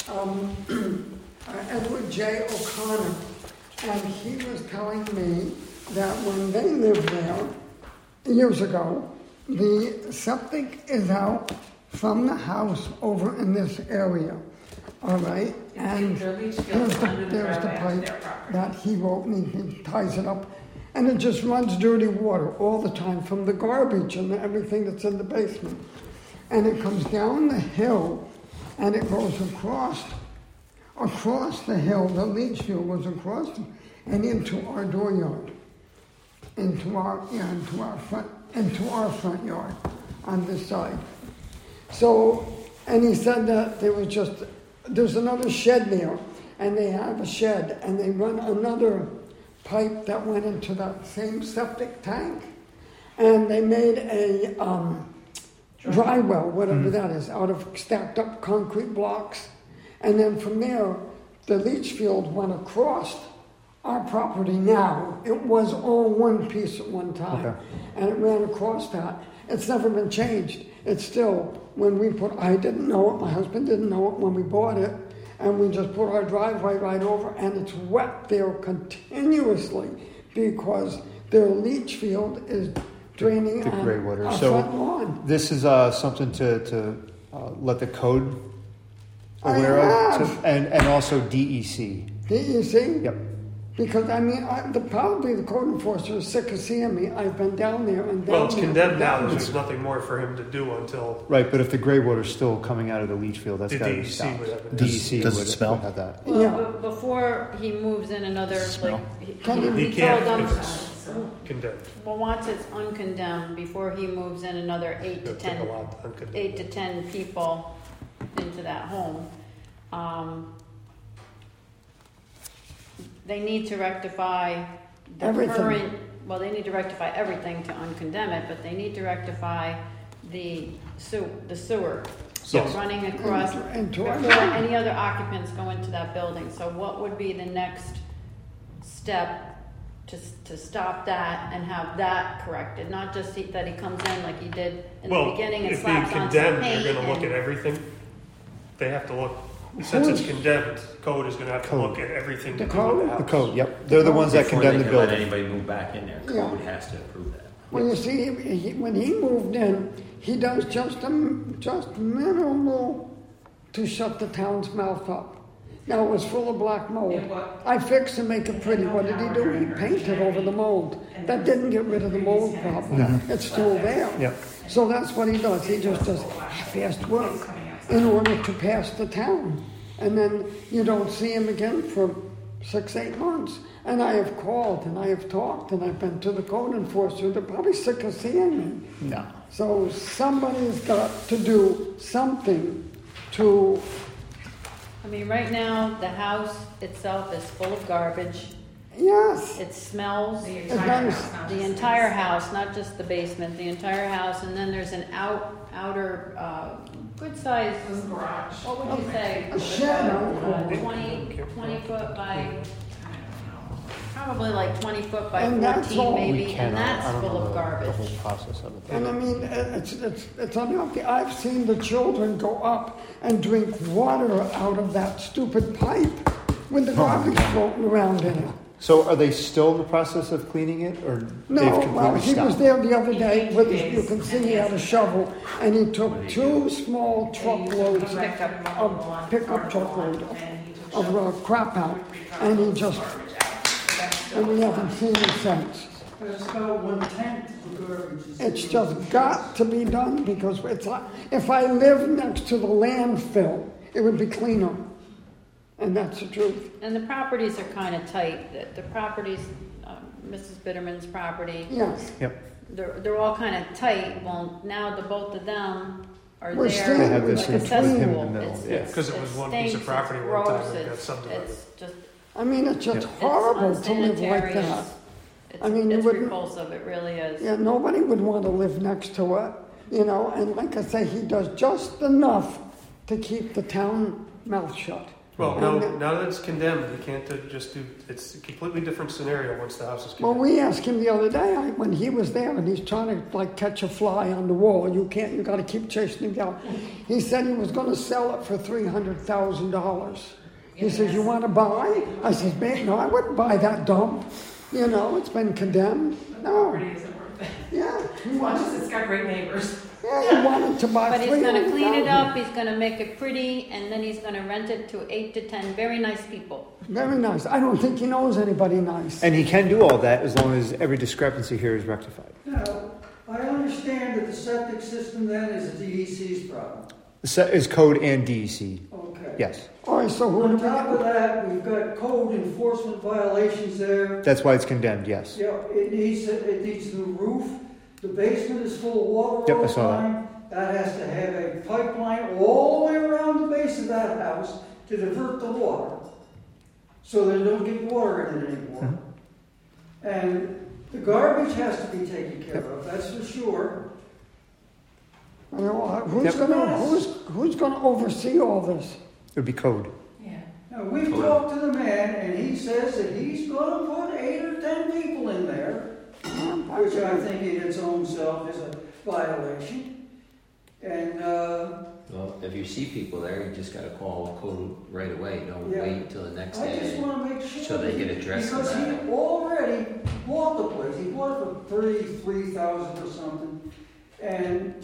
Edward J. O'Connor, and he was telling me that when they lived there years ago, the septic is out from the house over in this area, all right? And there's the pipe that he wrote me, he ties it up, and it just runs dirty water all the time from the garbage and everything that's in the basement. And it comes down the hill, and it goes across the hill. The leach field goes across and into our dooryard, into our front yard on this side. So, and he said that there's another shed there, and they have a shed, and they run another pipe that went into that same septic tank, and they made a dry well, whatever that is, out of stacked up concrete blocks, and then from there, the leach field went across our property now. It was all one piece at one time, and it ran across that. It's never been changed. It's still, I didn't know it, my husband didn't know it when we bought it, and we just put our driveway right over, and it's wet there continuously because their leach field is draining the gray water. Our So front lawn. this is something to let the code aware of, and also DEC. DEC? Yep. Because, I mean, probably the code enforcer is sick of seeing me. I've been down there and down Well, it's there condemned and now, down there's there. nothing more for him to do until, Right, but if the gray water's still coming out of the leach field, that's The got to be DEC stopped. would have it. DEC Does it would smell? have that. Well, Yeah. before he moves in another, Smell. like, Can he he can't told them, if it's condemned. well, once it's uncondemned, before he moves in another 8 to It'll take 10, a lot to uncondemn. 8 to 10 people into that home, they need to rectify the Everything. current, well, they need to rectify everything to uncondemn it, but they need to rectify the sewer. So Yes. running across, And to before our- any other occupants go into that building. So what would be the next step to stop that and have that corrected? Not just that he comes in like he did in the Well, beginning and if being slaps on some condemned, paint. they're gonna look at and- everything. They have to look, since it's condemned, code is gonna have to Code. look at everything The to do with code? the house. The code, yep. They're the ones that Before condemn they the can let building. anybody move back in there, Yeah. code has to approve that. Well, you see, when he moved in, he does just minimal to shut the town's mouth up. Now, it was full of black mold. It was. I fixed to make it pretty. What did he do? He painted over the mold. That didn't get rid of the mold problem. It's still there. Yep. So that's what he does. He just does half-assed work in order to pass the town. And then you don't see him again for 6-8 months. And I have called and I have talked and I've been to the code enforcer. They're probably sick of seeing me. No. So somebody's got to do something to, I mean, right now, the house itself is full of garbage. yes. It smells. The It entire does. house, not The just entire inside. house, not just the basement, the entire house, and then there's an outer, good size, This garage. what would you say? A shed, I would call it. 20 foot by, probably like 20 foot by And that's 14 all. maybe, We and cannot, I that's don't full know of the garbage. whole process of it. And I mean, it's unhealthy. I've seen the children go up and drink water out of that stupid pipe with the garbage floating around in it. So are they still in the process of cleaning it, or No, they've well, completely he was stopped? there the other day with his, you can see he had a shovel, and he took 2 small truckloads of pickup truckload of crap out, and he just, and we haven't seen him since. There's about 1/10 of the garbage. It's just got to be done because it's like, if I lived next to the landfill, it would be cleaner. And that's the truth. And the properties are kind of tight. The properties, Mrs. Bitterman's property, Yes. Yep. they're all kind of tight. Well, now the both of them are We're there. staying They have this like a in between him in cesspool. the middle, It's- yeah. it's- 'Cause it was one piece of stinks, property it's one time gross, and it got it's- subdivided. It's just, I mean, it's just Yep. horrible it's to live like unsanitary. that. It's I mean, you it's wouldn't- repulsive, it really is. Yeah, nobody would want to live next to it, you know, and like I say, he does just enough to keep the town mouth shut. Well, And, now that it's condemned, you can't just do, it's a completely different scenario once the house is Well, condemned. we asked him the other day, when he was there and he's trying to like catch a fly on the wall, you got to keep chasing him down. He said he was going to sell it for $300,000. He says, you want to buy? I said, man, no, I wouldn't buy that dump. You know, it's been condemned. No. Property isn't worth it. Yeah. He Watch wanted, this, it's got great neighbors. yeah, he wanted to buy But he's gonna clean it $300,000. up, he's gonna make it pretty, and then he's gonna rent it to 8 to 10 very nice people. Very nice. I don't think he knows anybody nice. And he can do all that as long as every discrepancy here is rectified. Now, I understand that the septic system then is a DEC's problem. Is code and DEC. Okay. Yes. All right, so who On do top of we... that, we've got code enforcement violations there. That's why it's condemned, yes. Yeah, it needs new roof. The basement is full of water Yep, all I the saw that. time. That has to have a pipeline all the way around the base of that house to divert the water, so they don't get water in it anymore. Mm-hmm. And the garbage has to be taken care of, that's for sure. You know, who's Yep. who's gonna oversee all this? It would be code. Yeah. Now, we've talked to the man, and he says that he's gonna put 8 or 10 people in there, which I think in its own self is a violation. And, Well, if you see people there, you just gotta call code right away. Don't Yeah. wait till the next I just day. want to make sure. So they that can address Because that. he already bought the place. He bought it for $33,000 or something. And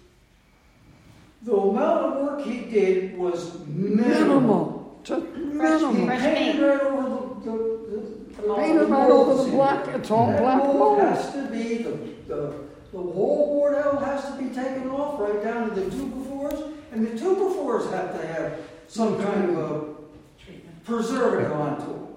the amount of work he did was minimal. Minimal. Just He minimal. Fresh painted paint. right over the Painted right over the black, it's all That black mold mold. has to be, the whole board out has to be taken off right down to the two befores. And the two befores have to have some kind of a Treatment. preservative onto them.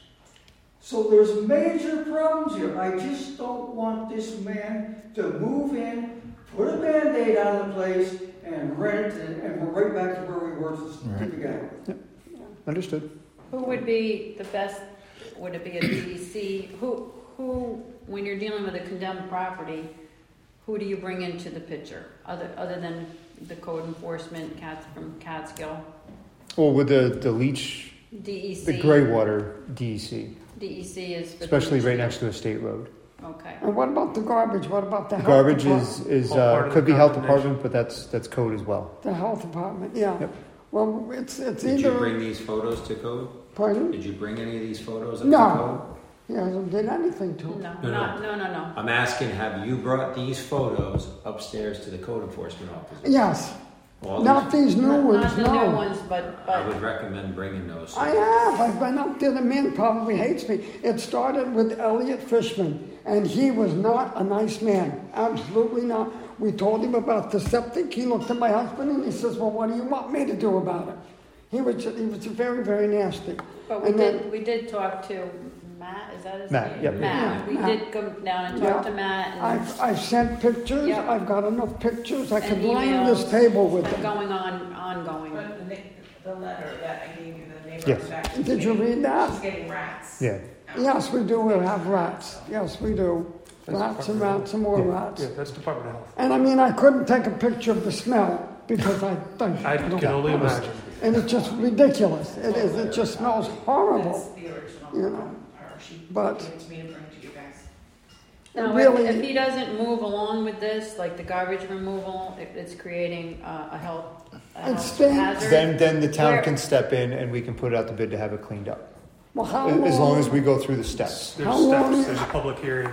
So there's major problems here. I just don't want this man to move in, put a Band-Aid on the place, and rent it, and we're right back to where we were to begin with. Understood. Who would be the best, would it be a DEC? Who, when you're dealing with a condemned property, who do you bring into the picture, other than the code enforcement cats from Catskill? Well, with the leach, DEC? the gray water DEC, DEC is... for the especially right leach next to a state road. field. Okay. And what about the garbage? What about the health Garbage department? is All part of could the be health condemnation. department, but that's code as well. The health department, yeah. Yep. Well, it's Did you bring either, these photos to code? pardon? Did you bring any of these photos up No. to code? He hasn't did anything to No, it. no. I'm asking, have you brought these photos upstairs to the code enforcement officer? Yes, All not these new Not ones, the new no. ones, but I would recommend bringing those. I have. I've been up there. The man probably hates me. It started with Elliot Fishman, and he was not a nice man. Absolutely not. We told him about the septic. He looked at my husband and he says, "Well, what do you want me to do about it?" He was very, very nasty. But And we did talk to Matt, is that his Matt, name? yep. Matt. We Yeah, did go down and talk Yeah. to Matt, and I've sent pictures. Yep. I've got enough pictures. I And could line this emails. table with it's been them. going on, ongoing. But the letter that I gave you, the neighbor. Yes. was back. Did you read that? She's getting rats. Yeah. Yes, we do. We have rats. Yes, we do. Rats and rats and more rats. Yeah, that's Department of Health. And I mean, I couldn't take a picture of the smell because I don't- can only imagine. And it's just ridiculous. It is. It just smells That's horrible. the original. You know, Or she but- gave it to me to bring to you guys. Now, really- if he doesn't move along with this, like the garbage removal, it's creating a health stinks. hazard. Then the town Where- can step in and we can put out the bid to have it cleaned up. Well, how As long as long? we go through the steps. There's How long- steps, there's a public hearing,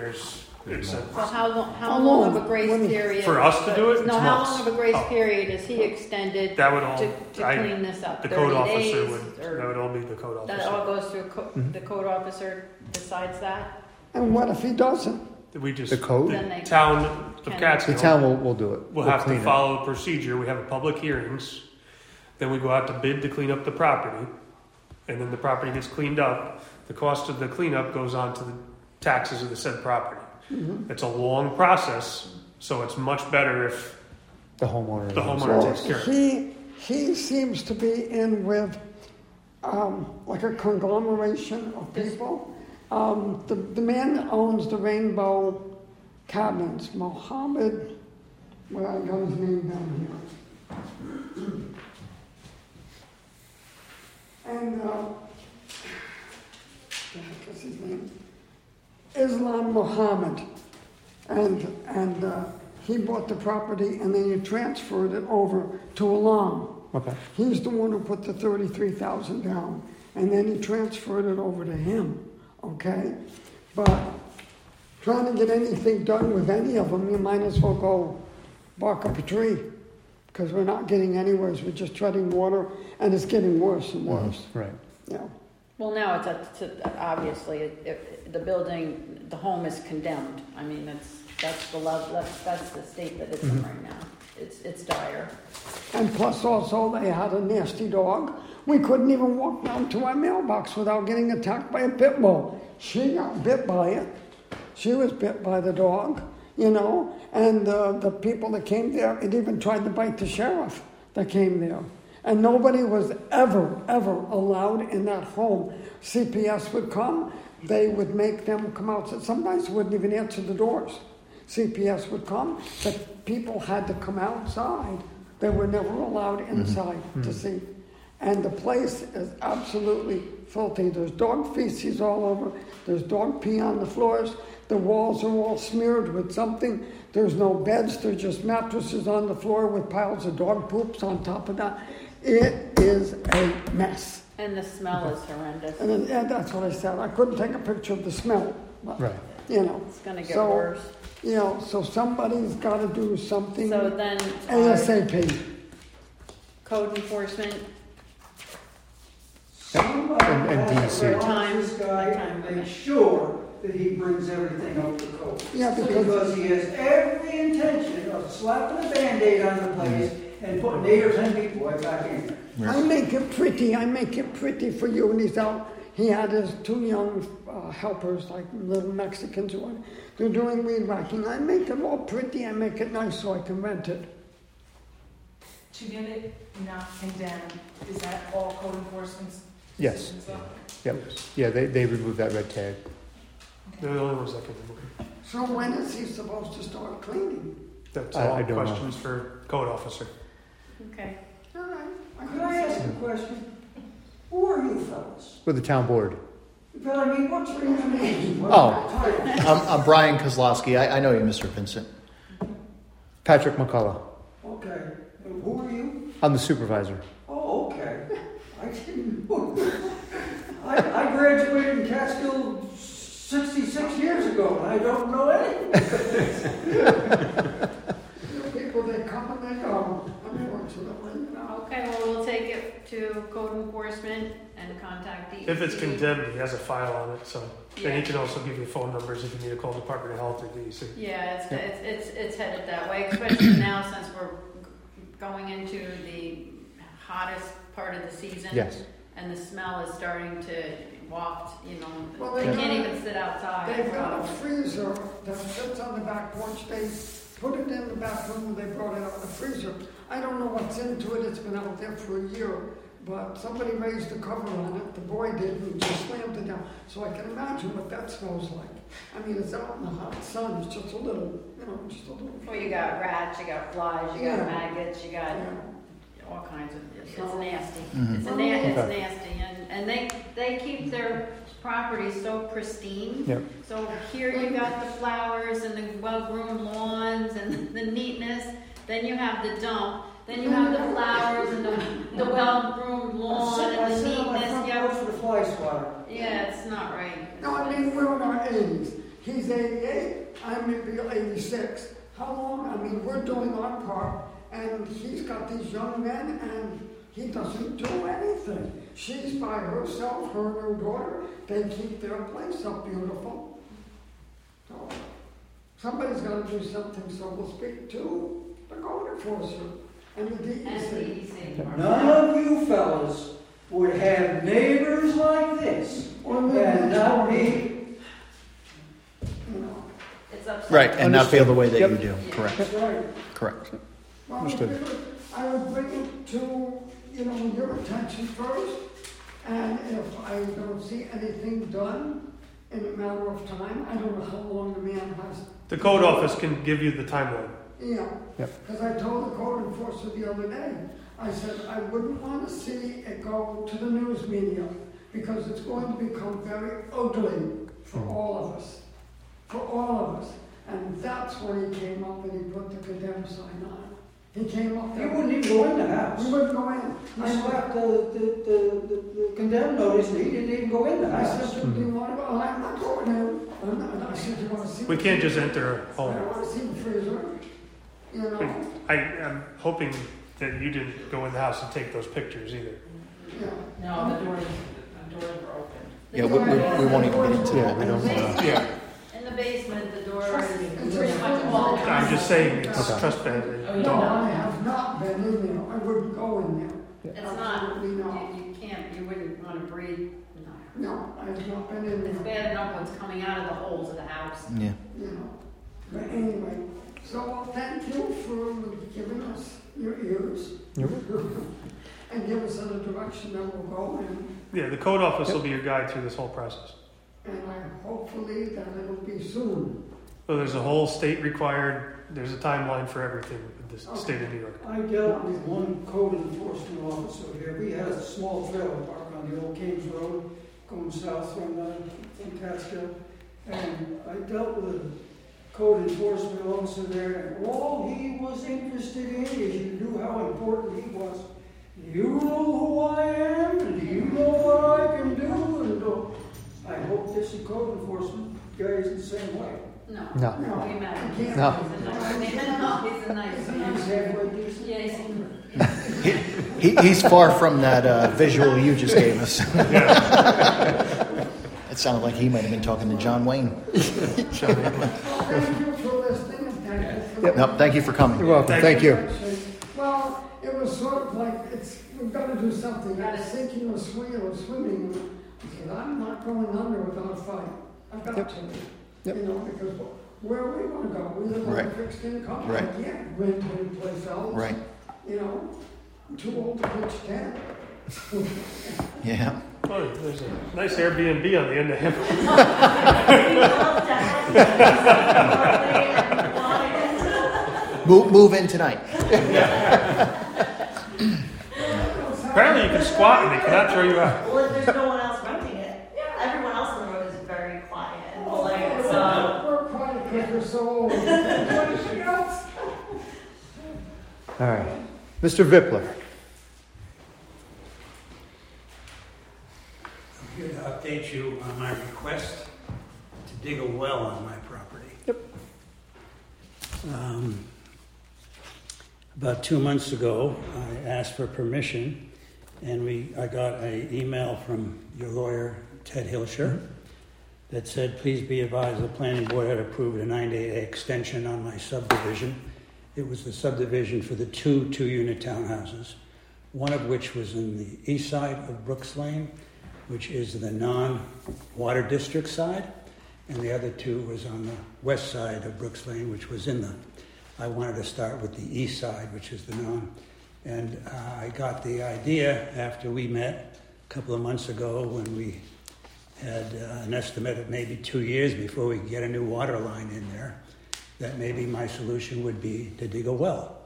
it's a, So how How long of long? a grace When- period? For us to do it, No, it's how months. long of a grace Oh. period is he extended that would all, to I, clean this up? the 30 code officer days, would, or that would all be the code that all officer. goes through Mhm. the code officer decides that? And what if he doesn't? We just, The code? Then they the town of can- The Catskill town will do it. will We'll have to clean it. follow a procedure. We have a public hearings, then we go out to bid to clean up the property, and then the property gets cleaned up. The cost of the cleanup goes on to the taxes of the said property. Mm-hmm. It's a long process, so it's much better if The homeowner. The homeowner Well, takes care of it. he seems to be in with like a conglomeration of people, The man that owns the Rainbow Cabins, Mohammed, well, I got his name down here. And, what the heck is his name? Islam Muhammad. And he bought the property and then he transferred it over to Alam. Okay. He's the one who put the $33,000 down, and then he transferred it over to him, okay? But trying to get anything done with any of them, you might as well go bark up a tree, because we're not getting anywhere. We're just treading water, and it's getting worse and worse. Right. Yeah. Well, now obviously, the building, the home is condemned. I mean, that's the level, that's the state that it's in right now. It's dire. And plus also they had a nasty dog. We couldn't even walk down to our mailbox without getting attacked by a pit bull. She got bit by it. She was bit by the dog, you know. And the people that came there, it even tried to bite the sheriff that came there. And nobody was ever allowed in that home. CPS would come. They would make them come out. Sometimes they wouldn't even answer the doors. CPS would come, but people had to come outside. They were never allowed inside to see. And the place is absolutely filthy. There's dog feces all over. There's dog pee on the floors. The walls are all smeared with something. There's no beds. There's just mattresses on the floor with piles of dog poops on top of that. It is a mess. And the smell is horrendous. And that's what I said. I couldn't take a picture of the smell. But, Right. You know. It's going to get worse. You know, so somebody's got to do something So then, ASAP. code enforcement, Somebody And has to DEC. watch this guy and make sure that he brings everything up to code. Yeah, because he has every intention of slapping a Band-Aid on the place and putting 8 or 10 people right back in there. I make it pretty for you. And he's out. He had his 2 young helpers, like little Mexicans who are, they're doing weed whacking. I make it all pretty. I make it nice so I can rent it. To get it not condemned, is that all code enforcement's Yes. decisions, though? Yep. Yeah, they removed that red tag. They're the only ones that can remove it. So when is he supposed to start cleaning? That's I all don't know. questions for code officer. okay. All right. Could I ask a question? Who are you fellas? With the town board. But I mean, what's your name? What's Oh. your title? I'm Brian Kozlowski. I know you, Mr. Vincent. Patrick McCullough. Okay. And who are you? I'm the supervisor. Oh, okay. I didn't know. I graduated in Catskill 66 years ago, and I don't know anything. You know, people, they come and they go. Unfortunately, you know. Okay, well, we'll take it to code enforcement and contact DEC. If it's condemned, he has a file on it, so. Yeah. And he can also give you phone numbers if you need to call Department of Health or DEC. Yeah, it's headed that way, especially now since we're going into the hottest part of the season. Yes. And the smell is starting to waft, you know, Well, they they've can't got- even sit outside. They've got a freezer that sits on the back porch. They put it in the back room and they brought it out of the freezer. I don't know what's into it. It's been out there for a year. But somebody raised the cover on it. The boy did and just slammed it down. So I can imagine what that smells like. I mean, it's out in the hot sun. It's just a little, you know, just a little. Well, you got rats, you got flies, you got Yeah. maggots, you got Yeah. all kinds of, it's nasty. Mhm. It's Okay. nasty, and they keep their property so pristine. Yep. So here you got the flowers and the well-groomed lawns and the neatness, then you have the dump, then you have the flowers and the well-groomed lawn I and the sit on my neatness, front yeah. porch with a fly swatter. Yeah, it's not right. No, I mean, we're in our 80s. He's 88. I'm maybe 86. How long? I mean, we're doing our part, and he's got these young men, and he doesn't do anything. She's by herself, her and her daughter. They keep their place up beautiful. So somebody's got to do something, so we'll speak to the code enforcer and the DEC. And DEC. None of you fellas would have neighbors like this, and not me. You know, It's upsetting. Right, and not feel the way that Yep. you do. Correct. that's right. Correct. Well, Understood. I would bring it to, you know, your attention first, and if I don't see anything done, in a matter of time. I don't know how long the man has. The code office can give you the timeline. Yeah, Yep. because I told the code enforcer the other day, I said, I wouldn't want to see it go to the news media because it's going to become very ugly for all of us. For all of us. And that's when he came up and he put the condemned sign on. He came up He there. wouldn't even go in the house. We wouldn't go in. I slapped the condemned notice and he didn't even go in the I house. said, do you want to go? I'm not going in. I said, you want to see? We can't just enter a I home. want to see the freezer. You know? I'm hoping that you didn't go in the house and take those pictures either. Yeah. No, the doors were open. Yeah, we won't even get into that. We don't wanna- Yeah. In the basement, the door Trust is me. pretty much all. I'm just saying it's Okay. trespassing. Oh, No, yeah. I have not been in there. I wouldn't go in there. It's not, Absolutely not. you can't, you wouldn't want to breathe, no. No, I have not been in It's there. bad enough what's coming out of the holes of the house. Yeah. You know. But anyway, so thank you for giving us your ears. You're And give us a direction that we'll go in. Yeah, the code office will be your guide through this whole process. And hopefully that it'll be soon. So there's a whole state required, there's a timeline for everything with the state of New York. I dealt with one code enforcement officer here. We had a small trailer park on the old Kings Road going south from Catskill. And I dealt with a code enforcement officer there, and all he was interested in is you knew how important he was. You know who I am, and you know what I can do, and I hope this code enforcement guy is the same way. No. No. We met him. No. He's a nice man. No, he's a nice He's man. halfway decent. Yeah, He's far from that visual you just gave us. It sounded like he might have been talking to John Wayne. Thank you for listening and thank you for. No, thank you for coming. You're welcome. Thank you. Well, it was sort of like, we've got to do something. I was thinking of swimming. I said, I'm not going under without a fight. I've got to. Yep. You know, because where are we going to go? We live on Right. a fixed income. Right. I can't rent any place else. Right. You know, I'm too old to pitch tent. Yeah. Oh, there's a nice Airbnb on the end of him. We love to have you. Move in tonight. Apparently you can squat and they cannot throw you out. Well, if there's no one else renting it, everyone else on the road is very quiet and polite, so. We're quiet because we're so old. Anything else? All right. Mr. Vipler. I'm here to update you on my request to dig a well on my property. Yep. About 2 months ago, I asked for permission, and I got an email from your lawyer, Ted Hilscher, that said, please be advised the planning board had approved a 9-day extension on my subdivision. It was the subdivision for the two-unit townhouses, one of which was in the east side of Brooks Lane, which is the non-water district side, and the other two was on the west side of Brooks Lane, which was in the, I wanted to start with the east side, which is the non. And I got the idea after we met a couple of months ago when we had an estimate of maybe 2 years before we could get a new water line in there, that maybe my solution would be to dig a well.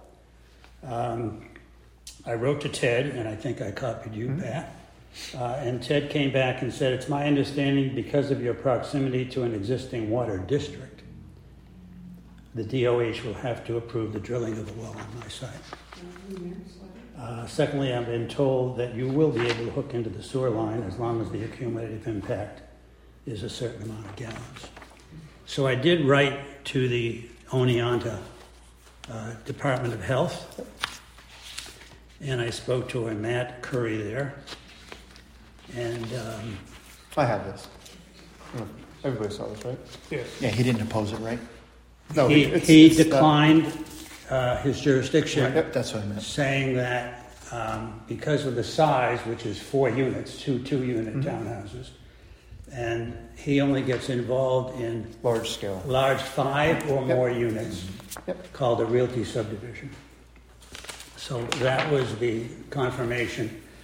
I wrote to Ted, and I think I copied you back. And Ted came back and said, it's my understanding because of your proximity to an existing water district, the DOH will have to approve the drilling of a well on my site. Secondly, I've been told that you will be able to hook into the sewer line as long as the accumulative impact is a certain amount of gallons. So I did write to the Oneonta Department of Health, and I spoke to a Matt Curry there. And I have this. Everybody saw this, right? Yes. Yeah, he didn't oppose it, right? No, he declined his jurisdiction, Yep, that's what I meant. saying that because of the size, which is 4 units, two-unit townhouses, and he only gets involved in large scale. large 5 or more units, Yep. called a realty subdivision. So that was the confirmation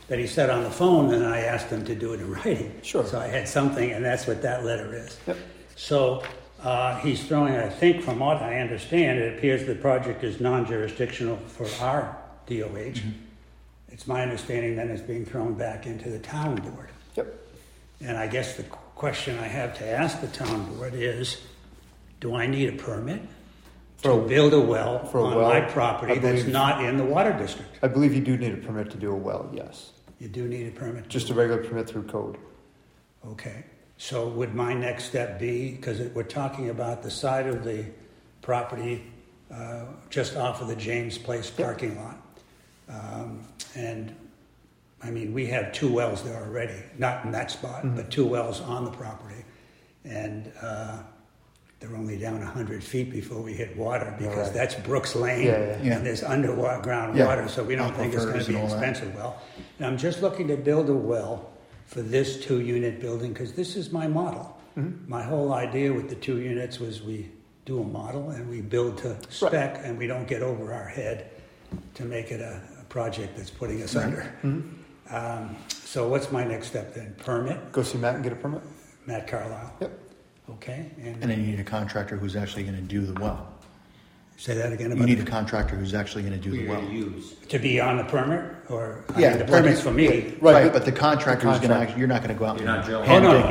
that he said on the phone, and I asked him to do it in writing. Sure. So I had something, and that's what that letter is. Yep. So he's throwing, I think from what I understand, it appears the project is non-jurisdictional for our DOH. It's my understanding that it's being thrown back into the town board. Yep. And I guess the question I have to ask the town board is, do I need a permit to build a well on my property that's not in the water district? I believe you do need a permit to do a well, yes. You do need a permit? Just a regular permit through code. Okay. So would my next step be, because we're talking about the side of the property just off of the James Place parking lot. And I mean, we have 2 wells there already, not in that spot, but 2 wells on the property. And they're only down 100 feet before we hit water, because that's Brooks Lane, and there's underground water, so we don't think it's going to be an expensive well. And I'm just looking to build a well for this 2-unit building, because this is my model. My whole idea with the 2 units was we do a model and we build to spec, and we don't get over our head to make it a project that's putting us under. So what's my next step then? Permit? Go see Matt and get a permit? Matt Carlisle. Yep. Okay. And then you need a contractor who's actually going to do the well. Say that again. You need a contractor who's actually going to do the well. To be on the permit? Or I yeah, mean, the permit's for me. Right, but the contractor who's going to, you're not going to go out. You're not Joe. Oh, no.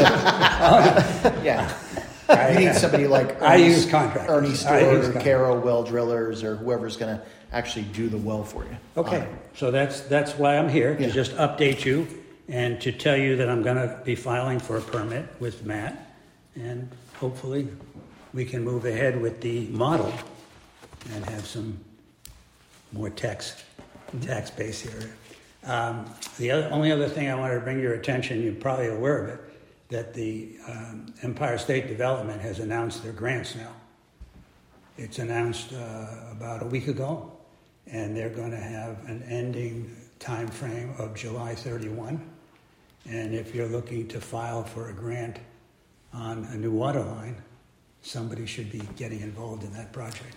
Yeah. You need somebody like Ernie Stewart or Caro Well Drillers or whoever's going to actually do the well for you. Okay, so that's why I'm here, to just update you and to tell you that I'm going to be filing for a permit with Matt, and hopefully we can move ahead with the model and have some more tax base here. The only other thing I wanted to bring your attention, you're probably aware of it, that the Empire State Development has announced their grants now. It's announced about a week ago, and they're going to have an ending time frame of July 31. And if you're looking to file for a grant on a new water line, somebody should be getting involved in that project.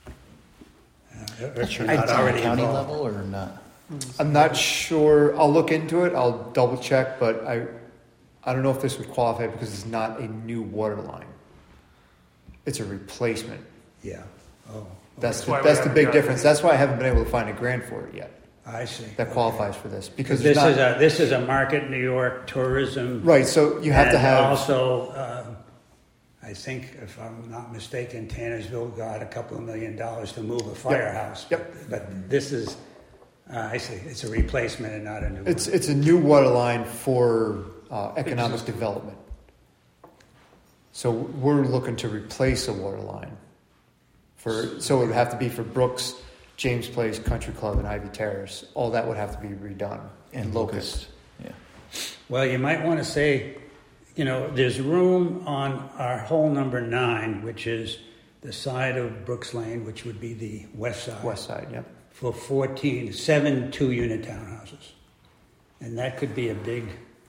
If you're not already county involved. level or not? I'm not sure. I'll look into it. I'll double check, but I don't know if this would qualify because it's not a new water line. It's a replacement. Yeah. Oh. That's the big difference. That's why I haven't been able to find a grant for it yet. I see. That qualifies for this because this is a market New York tourism. Right. So you have to have also. I think, if I'm not mistaken, Tannersville got a couple of $1 million to move a firehouse. Yep. But this is, I see. It's a replacement and not a new. It's a new water line for economic development. So we're looking to replace a water line. So it would have to be for Brooks, James Place, Country Club, and Ivy Terrace. All that would have to be redone. And Locust. Yeah. Well, you might want to say, there's room on our hole number 9, which is the side of Brooks Lane, which would be the west side. West side, yep. For 7 2-unit townhouses. And that could be a big,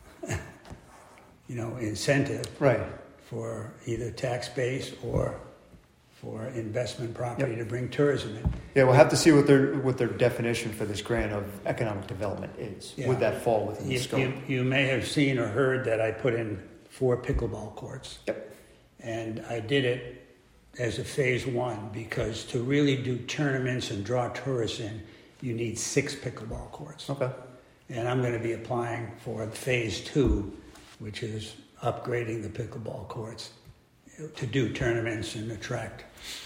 incentive. Right. For either tax base or for investment property to bring tourism in. Yeah, we'll have to see what their definition for this grant of economic development is. Yeah. Would that fall within the scope? You may have seen or heard that I put in 4 pickleball courts. Yep. And I did it as a phase 1 because to really do tournaments and draw tourists in, you need 6 pickleball courts. Okay. And I'm going to be applying for phase 2, which is upgrading the pickleball courts to do tournaments and attract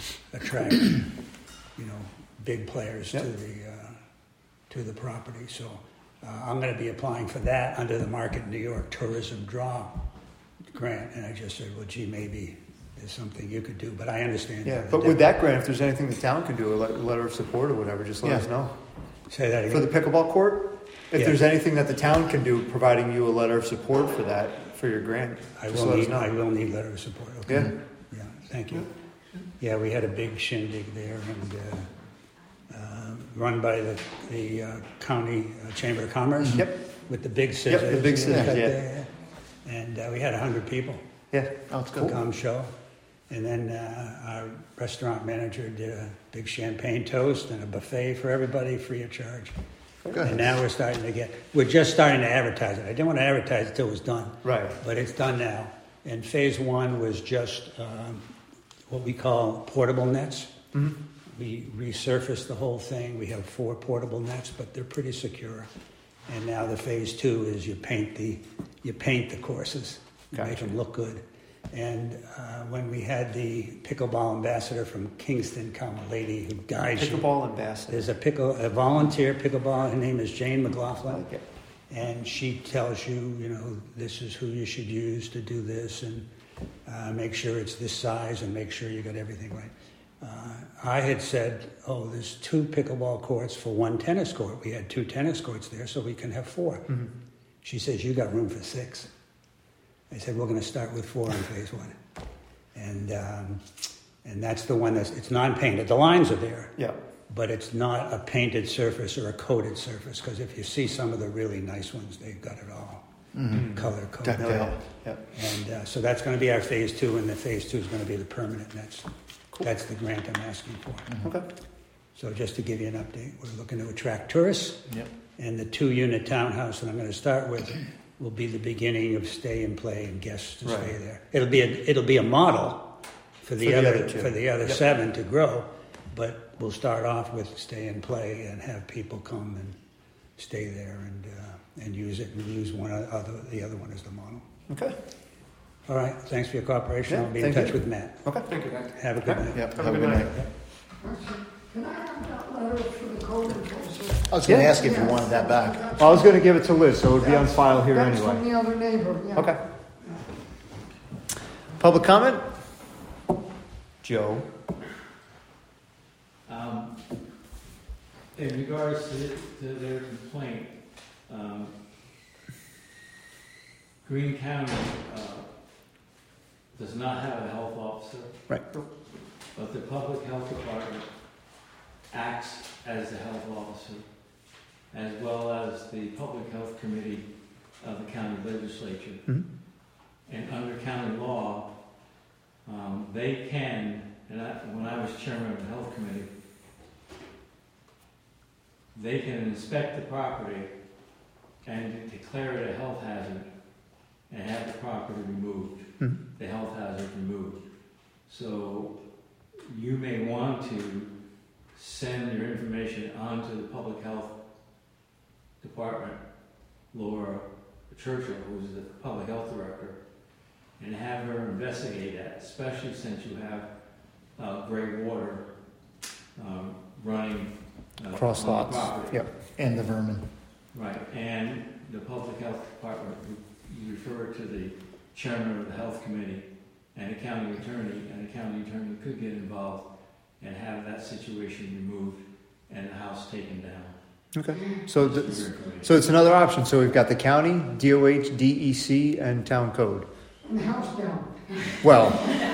big players to the property. So I'm going to be applying for that under the Market New York Tourism Draw grant. And I just said, well, gee, maybe there's something you could do. But I understand. Yeah, but with that grant, if there's anything the town can do, a letter of support or whatever, just let us know. Say that again. For the pickleball court? If there's anything that the town can do, providing you a letter of support for that, for your grant, I will need letter of support. Okay. Yeah. Yeah. Thank you. Yeah, we had a big shindig there, and run by the county Chamber of Commerce. Yep. With the big scissors. Yep, the big scissors. Yeah. And we had 100 people. Yeah. Oh, it's cool. Come show. And then our restaurant manager did a big champagne toast and a buffet for everybody, free of charge. And now we're just starting to advertise it. I didn't want to advertise it till it was done. Right. But it's done now. And phase one was just what we call portable nets. Mhm. We resurfaced the whole thing. We have 4 portable nets, but they're pretty secure. And now the phase 2 is you paint the courses, make them look good. And when we had the pickleball ambassador from Kingston come, a lady who guides you. Pickleball ambassador. There's a volunteer pickleball. Her name is Jane McLaughlin. Okay. And she tells you, this is who you should use to do this, and make sure it's this size, and make sure you got everything right. I had said, there's 2 pickleball courts for 1 tennis court. We had 2 tennis courts there, so we can have 4. Mm-hmm. She says, you got room for 6. I said, we're going to start with 4 in phase 1. And that's the one it's non-painted. The lines are there. Yeah. But it's not a painted surface or a coated surface, because if you see some of the really nice ones, they've got it all color coded. Decked out. Yep. And so that's going to be our phase 2, and the phase 2 is going to be the permanent. That's the grant I'm asking for. Okay. So just to give you an update, we're looking to attract tourists. Yep. And the 2-unit townhouse that I'm going to start with will be the beginning of stay and play and guests to stay there. It'll be a model for the other 7 to grow, but we'll start off with stay and play and have people come and stay there and use it, and use the other one as the model. Okay. All right. Thanks for your cooperation. Yeah, I'll be in touch with Matt. Okay. Thank you. Have a good night. Yep. Have a good night. Actually, can I have that letter for the code enforcement? I was going to ask if you wanted that back. Well, I was going to give it to Liz, so it would be on file here That's anyway. from the other neighbor, yeah. Okay. Public comment? Joe? In regards to their complaint, Greene County does not have a health officer. Right. But the public health department acts as the health officer, as well as the public health committee of the county legislature. Mm-hmm. And under county law, they can, when I was chairman of the health committee, they can inspect the property and declare it a health hazard and have the property removed, the health hazard removed. So you may want to send your information on to the public health department, Laura Churchill, who's the public health director, and have her investigate that, especially since you have gray water running Cross on lots. the property. Yep. And the vermin. Right, and the public health department, you refer to the chairman of the health committee and a county attorney, and the county attorney could get involved and have that situation removed and the house taken down. Okay. So it's another option. So we've got the county, DOH, DEC, and town code. And the house down. Well,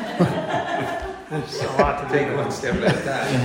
There's a lot to Take do. one step at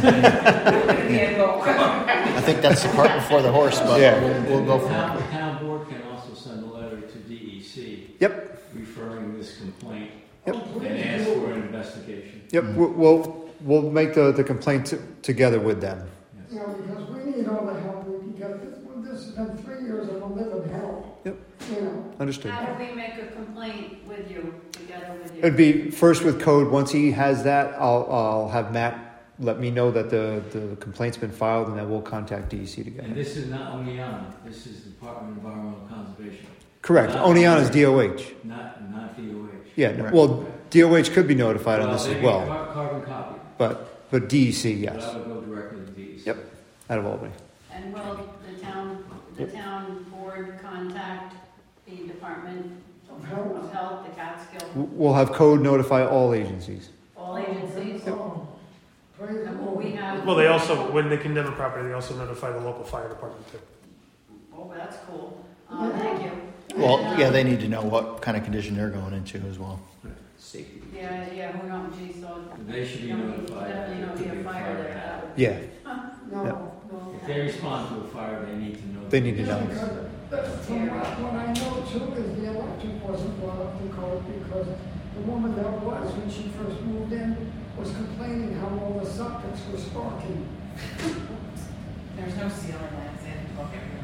a time. I think that's the cart before the horse, but Yeah. we'll go for The it. town board can also send a letter to DEC yep. referring this complaint Yep. and ask for an investigation. Yep. We'll make the complaint together with them. You know, because we need all the help we can get. This has been 3 years of a living hell. Yep. You know. Understood. How do we make a complaint with you, together with you? It'd be first with code. Once he has that, I'll have Matt let me know that the complaint's been filed, and then we'll contact DEC And together. this is not Oneonta, this is the Department of Environmental Conservation. Correct. Not- Oneonta's DOH. Not DOH. Yeah. No, Right. well, DOH could be notified on this they as get well, Carbon copy, but DEC, but yes, I would go directly to DEC. Yep. out of Albany. And will the town board contact the Department of Health, the Catskill, We'll have code notify all agencies. all agencies? Oh, praise the And will Lord. we have? Well, they also, when they condemn a property, they also notify the local fire department too. Oh, that's cool. Thank you. Well, And, yeah, they need to know what kind of condition they're going into as well. Safety. Yeah, who knows, geez, so. They should be you know, notified. Definitely not be a fire there. Yeah, No, Yep. no. If they respond to a fire, they need to know. they need to know. From what I know too is the electric wasn't brought up to code because the woman that was, when she first moved in, was complaining how all the sockets were sparking. There's no ceiling lights in, look at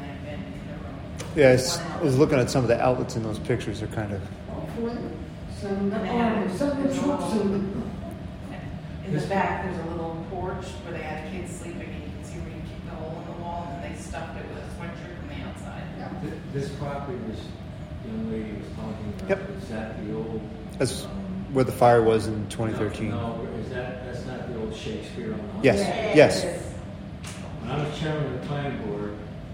Yeah, I was looking at some of the outlets in those pictures. They're kind of. Hopefully, send But they have- the troops in. In the back, there's a little porch where they had kids sleeping, and you can see where you keep the hole in the wall, and they stuffed it with a sweatshirt from the outside. This property was, young lady was talking about, Yep. is that the old? That's where the fire was in 2013. No, that's not the old Shakespeare on the. Yes. Yeah, Yes. it is. When I was chairman of the planning board,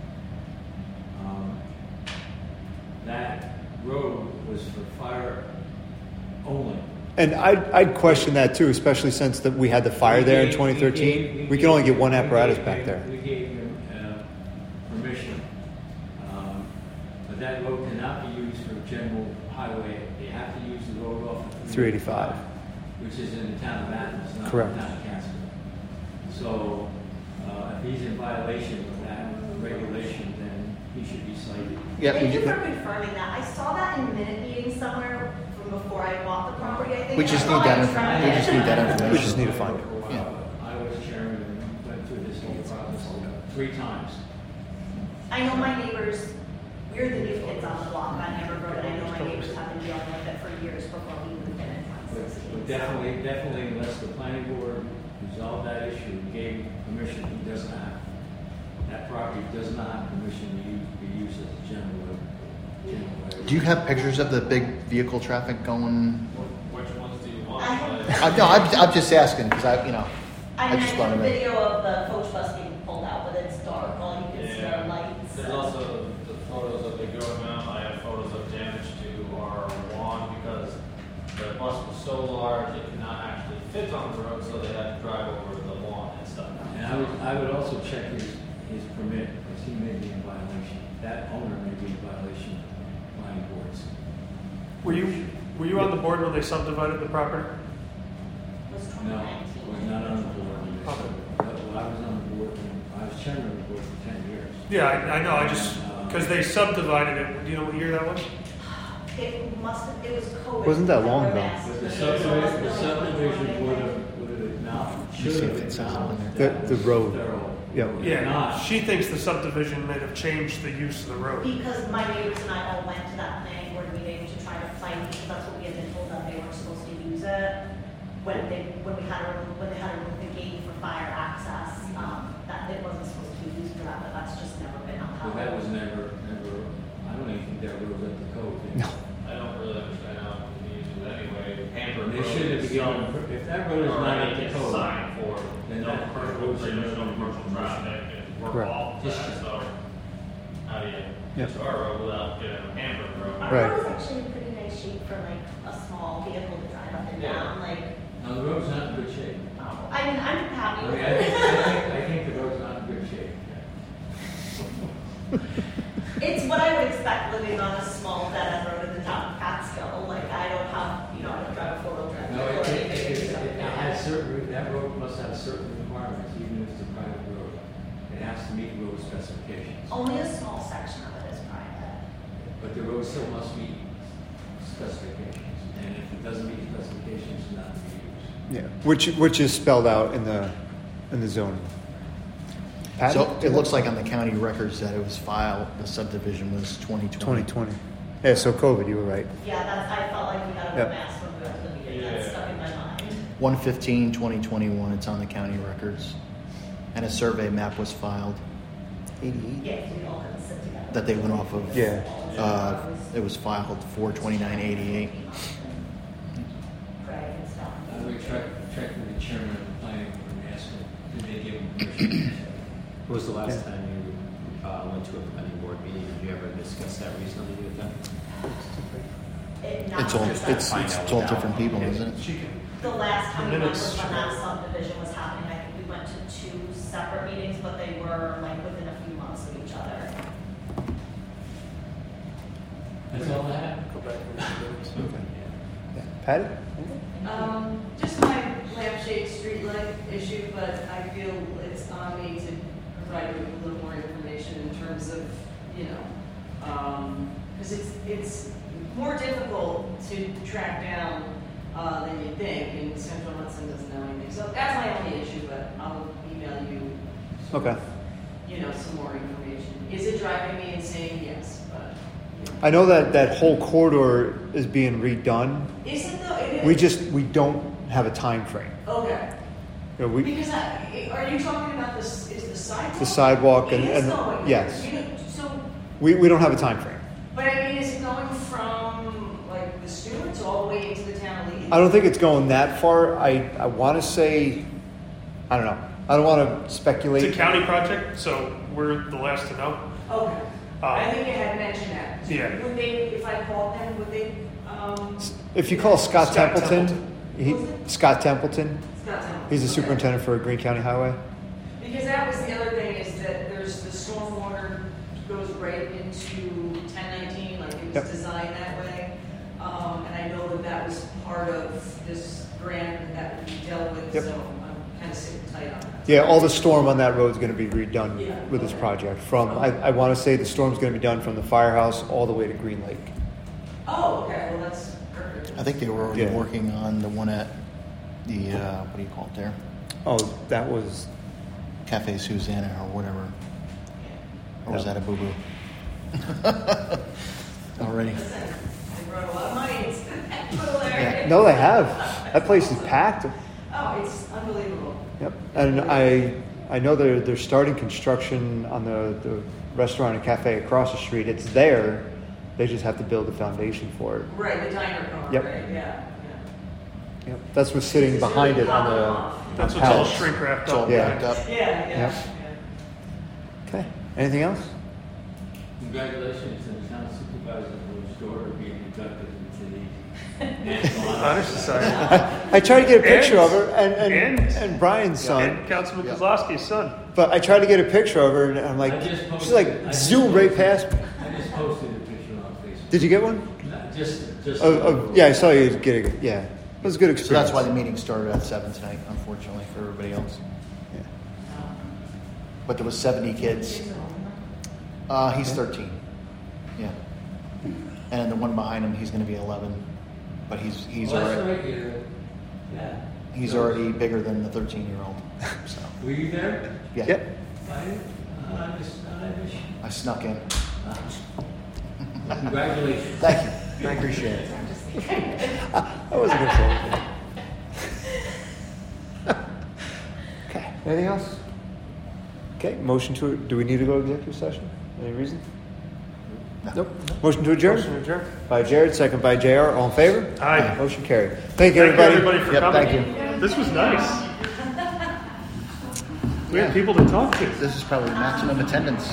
that road was for fire only. And I'd question that too, especially since that we had the fire there in 2013. We can only get one apparatus back there. We gave him permission, but that road cannot be used for general highway. They have to use the road off of 385. which is in the town of Athens, not Correct. the town of Catskill. So if he's in violation of that regulation, then he should be cited. Thank you for confirming that. I saw that in minute meeting somewhere from before I bought the property, I think. We and just I need thought that I information. confirmed We just it. need that information. We just need to find it. Yeah. I was chairman and went through this whole process 3 times. I know my neighbors, we're the new kids on the block on Amber Road, and I know my neighbors have been dealing with it for years before we moved in in But 2016. definitely, unless the planning board resolved that issue, gave permission, he does not, that property does not have permission to be used as a general road. Do you have pictures of the big vehicle traffic going? Which ones do you want? I have- Like, No, I'm just asking because I I mean, I just have wanted a to. video of the coach bus being pulled out, but it's dark, all you can see Yeah. are lights. There's also the photos of the government. I have photos of damage to our lawn because the bus was so large it could not actually fit on the road, so they had to drive over the lawn and stuff. And I would also check his permit, because he may be in violation. That owner may be in violation of planning boards. Were you on the board when they subdivided the property? It was No, 2019. I was not on the board when they said that. Well, I was on the board, I was chairman of the board for 10 years. Yeah, I know, I just, because they subdivided it, do you know what year that was? It must have, it was COVID. Wasn't that long Remember ago? mass- But the subdivision would have acknowledged, You should see have if it says it on acknowledged there. that The was road. thorough. Yeah. If Yeah, not, she thinks the subdivision might have changed the use of the road. Because my neighbors and I all went to that planning board meeting to try to fight, because that's what we had been told that they weren't supposed to use it. When they had to remove the gate for fire access, that it wasn't supposed to be used for that, but that's just never been but upheld. that was never, I don't even think that road was up to code. No. I don't really understand how we use it anyway. Hamburg They Road should have is given, some- if that road is not up already to gets code. signed for then no that commercial, road pretty much should no have commercial been traffic and work Correct. off of that, so how do you Yep. get to our road without getting a Hamburg Road? Our Right. road is actually in pretty nice shape for like a small vehicle to drive up and Yeah. down, like, No, the road's not in good shape. I mean, I'm I happy mean, with I it. think the road's not in good shape. It's what I would expect living on a small dead end road in the town of Catskill, like, I don't have, I don't drive a four-wheel drive. No, vehicle or it anything, so, has certain, that road must have certain requirements, even if it's a private road. It has to meet road specifications. Only a small section of it is private. But the road still must meet specifications, and if it doesn't meet specifications, it's not to be used. Yeah, which is spelled out in the zoning. Pat? So it looks like on the county records that it was filed, the subdivision was 2020. 2020. Yeah, so COVID, you were right. Yeah, I felt like we got a Yep. mess when we went to the meeting, that's stuck in my mind. 1/15/2021, it's on the county records. And a survey map was filed 88. Yeah, we all kind of sit together. that they went off of. Yeah. It was filed 4/29/88. Right, and stuff. I would check with the chairman of the planning board and ask him, did they give him permission? When was the last time you went to a planning board meeting? Did you ever discuss that recently with them? Not It's all, just it's that. all different people, isn't it? She can, The last time we went Minutes was when that show. subdivision was happening, I think we went to 2 separate meetings, but they were like within a few months of each other. That's all I have. go back and read the minutes. Yeah. Patty? Just my lampshade streetlight issue, but I feel it's on me to provide you with a little more information in terms of, because it's more difficult to track down than you think, and Central Hudson doesn't know anything. So that's my only issue, but I'll email you. Okay. some more information. Is it driving me insane? Yes, but. I know that whole corridor is being redone. Is it though? It is. We don't have a time frame. Okay. Because are you talking about this? Is the sidewalk? The sidewalk It is going yes. there. So. We don't have a time frame. But I mean, is it going from like the Stewarts all the way into the town of Lee? I don't think it's going that far. I want to say, I don't know. I don't want to speculate. It's a county project, so we're the last to know. Okay. I think you had mentioned that. Yeah. Would they, if I called them, would they? If you call Scott Templeton. Scott Scott Templeton. Templeton. He's the superintendent for Greene County Highway. Because that was the other thing is that there's the stormwater goes right into 1019, like it was designed that way. And I know that was part of this grant that we dealt with, so I'm kind of sitting tight on that. Yeah, all the storm on that road is going to be redone with this project. I want to say the storm's going to be done from the firehouse all the way to Green Lake. Oh, okay. Well, that's perfect. I think they were already working on the one at the, what do you call it there? Oh, that was... Cafe Susanna or whatever. Or was that a boo-boo? Already. They brought a lot of money into that. Yeah. No, they have. That place is packed. Oh, it's unbelievable. Yep. And I know they're starting construction on the restaurant and cafe across the street. It's there. They just have to build the foundation for it. Right, the diner car, yep. Right? Yeah. Yep. That's what's sitting behind it on the... That's what's all shrink wrapped up. Yeah. Okay. Anything else? Congratulations to the town supervisor whose daughter being inducted into the National Honor Society. I tried to get a picture of her and Brian's son. And Councilman Kozlowski's son. But I tried to get a picture of her and I'm like, she's like zoomed right past me. I just posted a picture on Facebook. Did you get one? Just. Yeah, I saw you get it. Yeah. It was a good experience. So that's why the meeting started at 7 tonight, unfortunately, for everybody else. Yeah. But there was 70 kids. He's 13. Yeah. And the one behind him, he's going to be 11. But he's already... Yeah. He's already bigger than the 13-year-old. So. Were you there? Yeah. Yep. I snuck in. Congratulations. Thank you. I appreciate it. I wasn't going to say anything. Okay. Anything else? Okay. Motion to... Do we need to go to executive session? Any reason? No. Nope. Motion to adjourn? Motion to adjourn. By Jared, second by JR. All in favor? Aye. Motion carried. Thank you, everybody. Thank you, everybody, for coming. Thank you. This was nice. We had people to talk to. This is probably maximum attendance.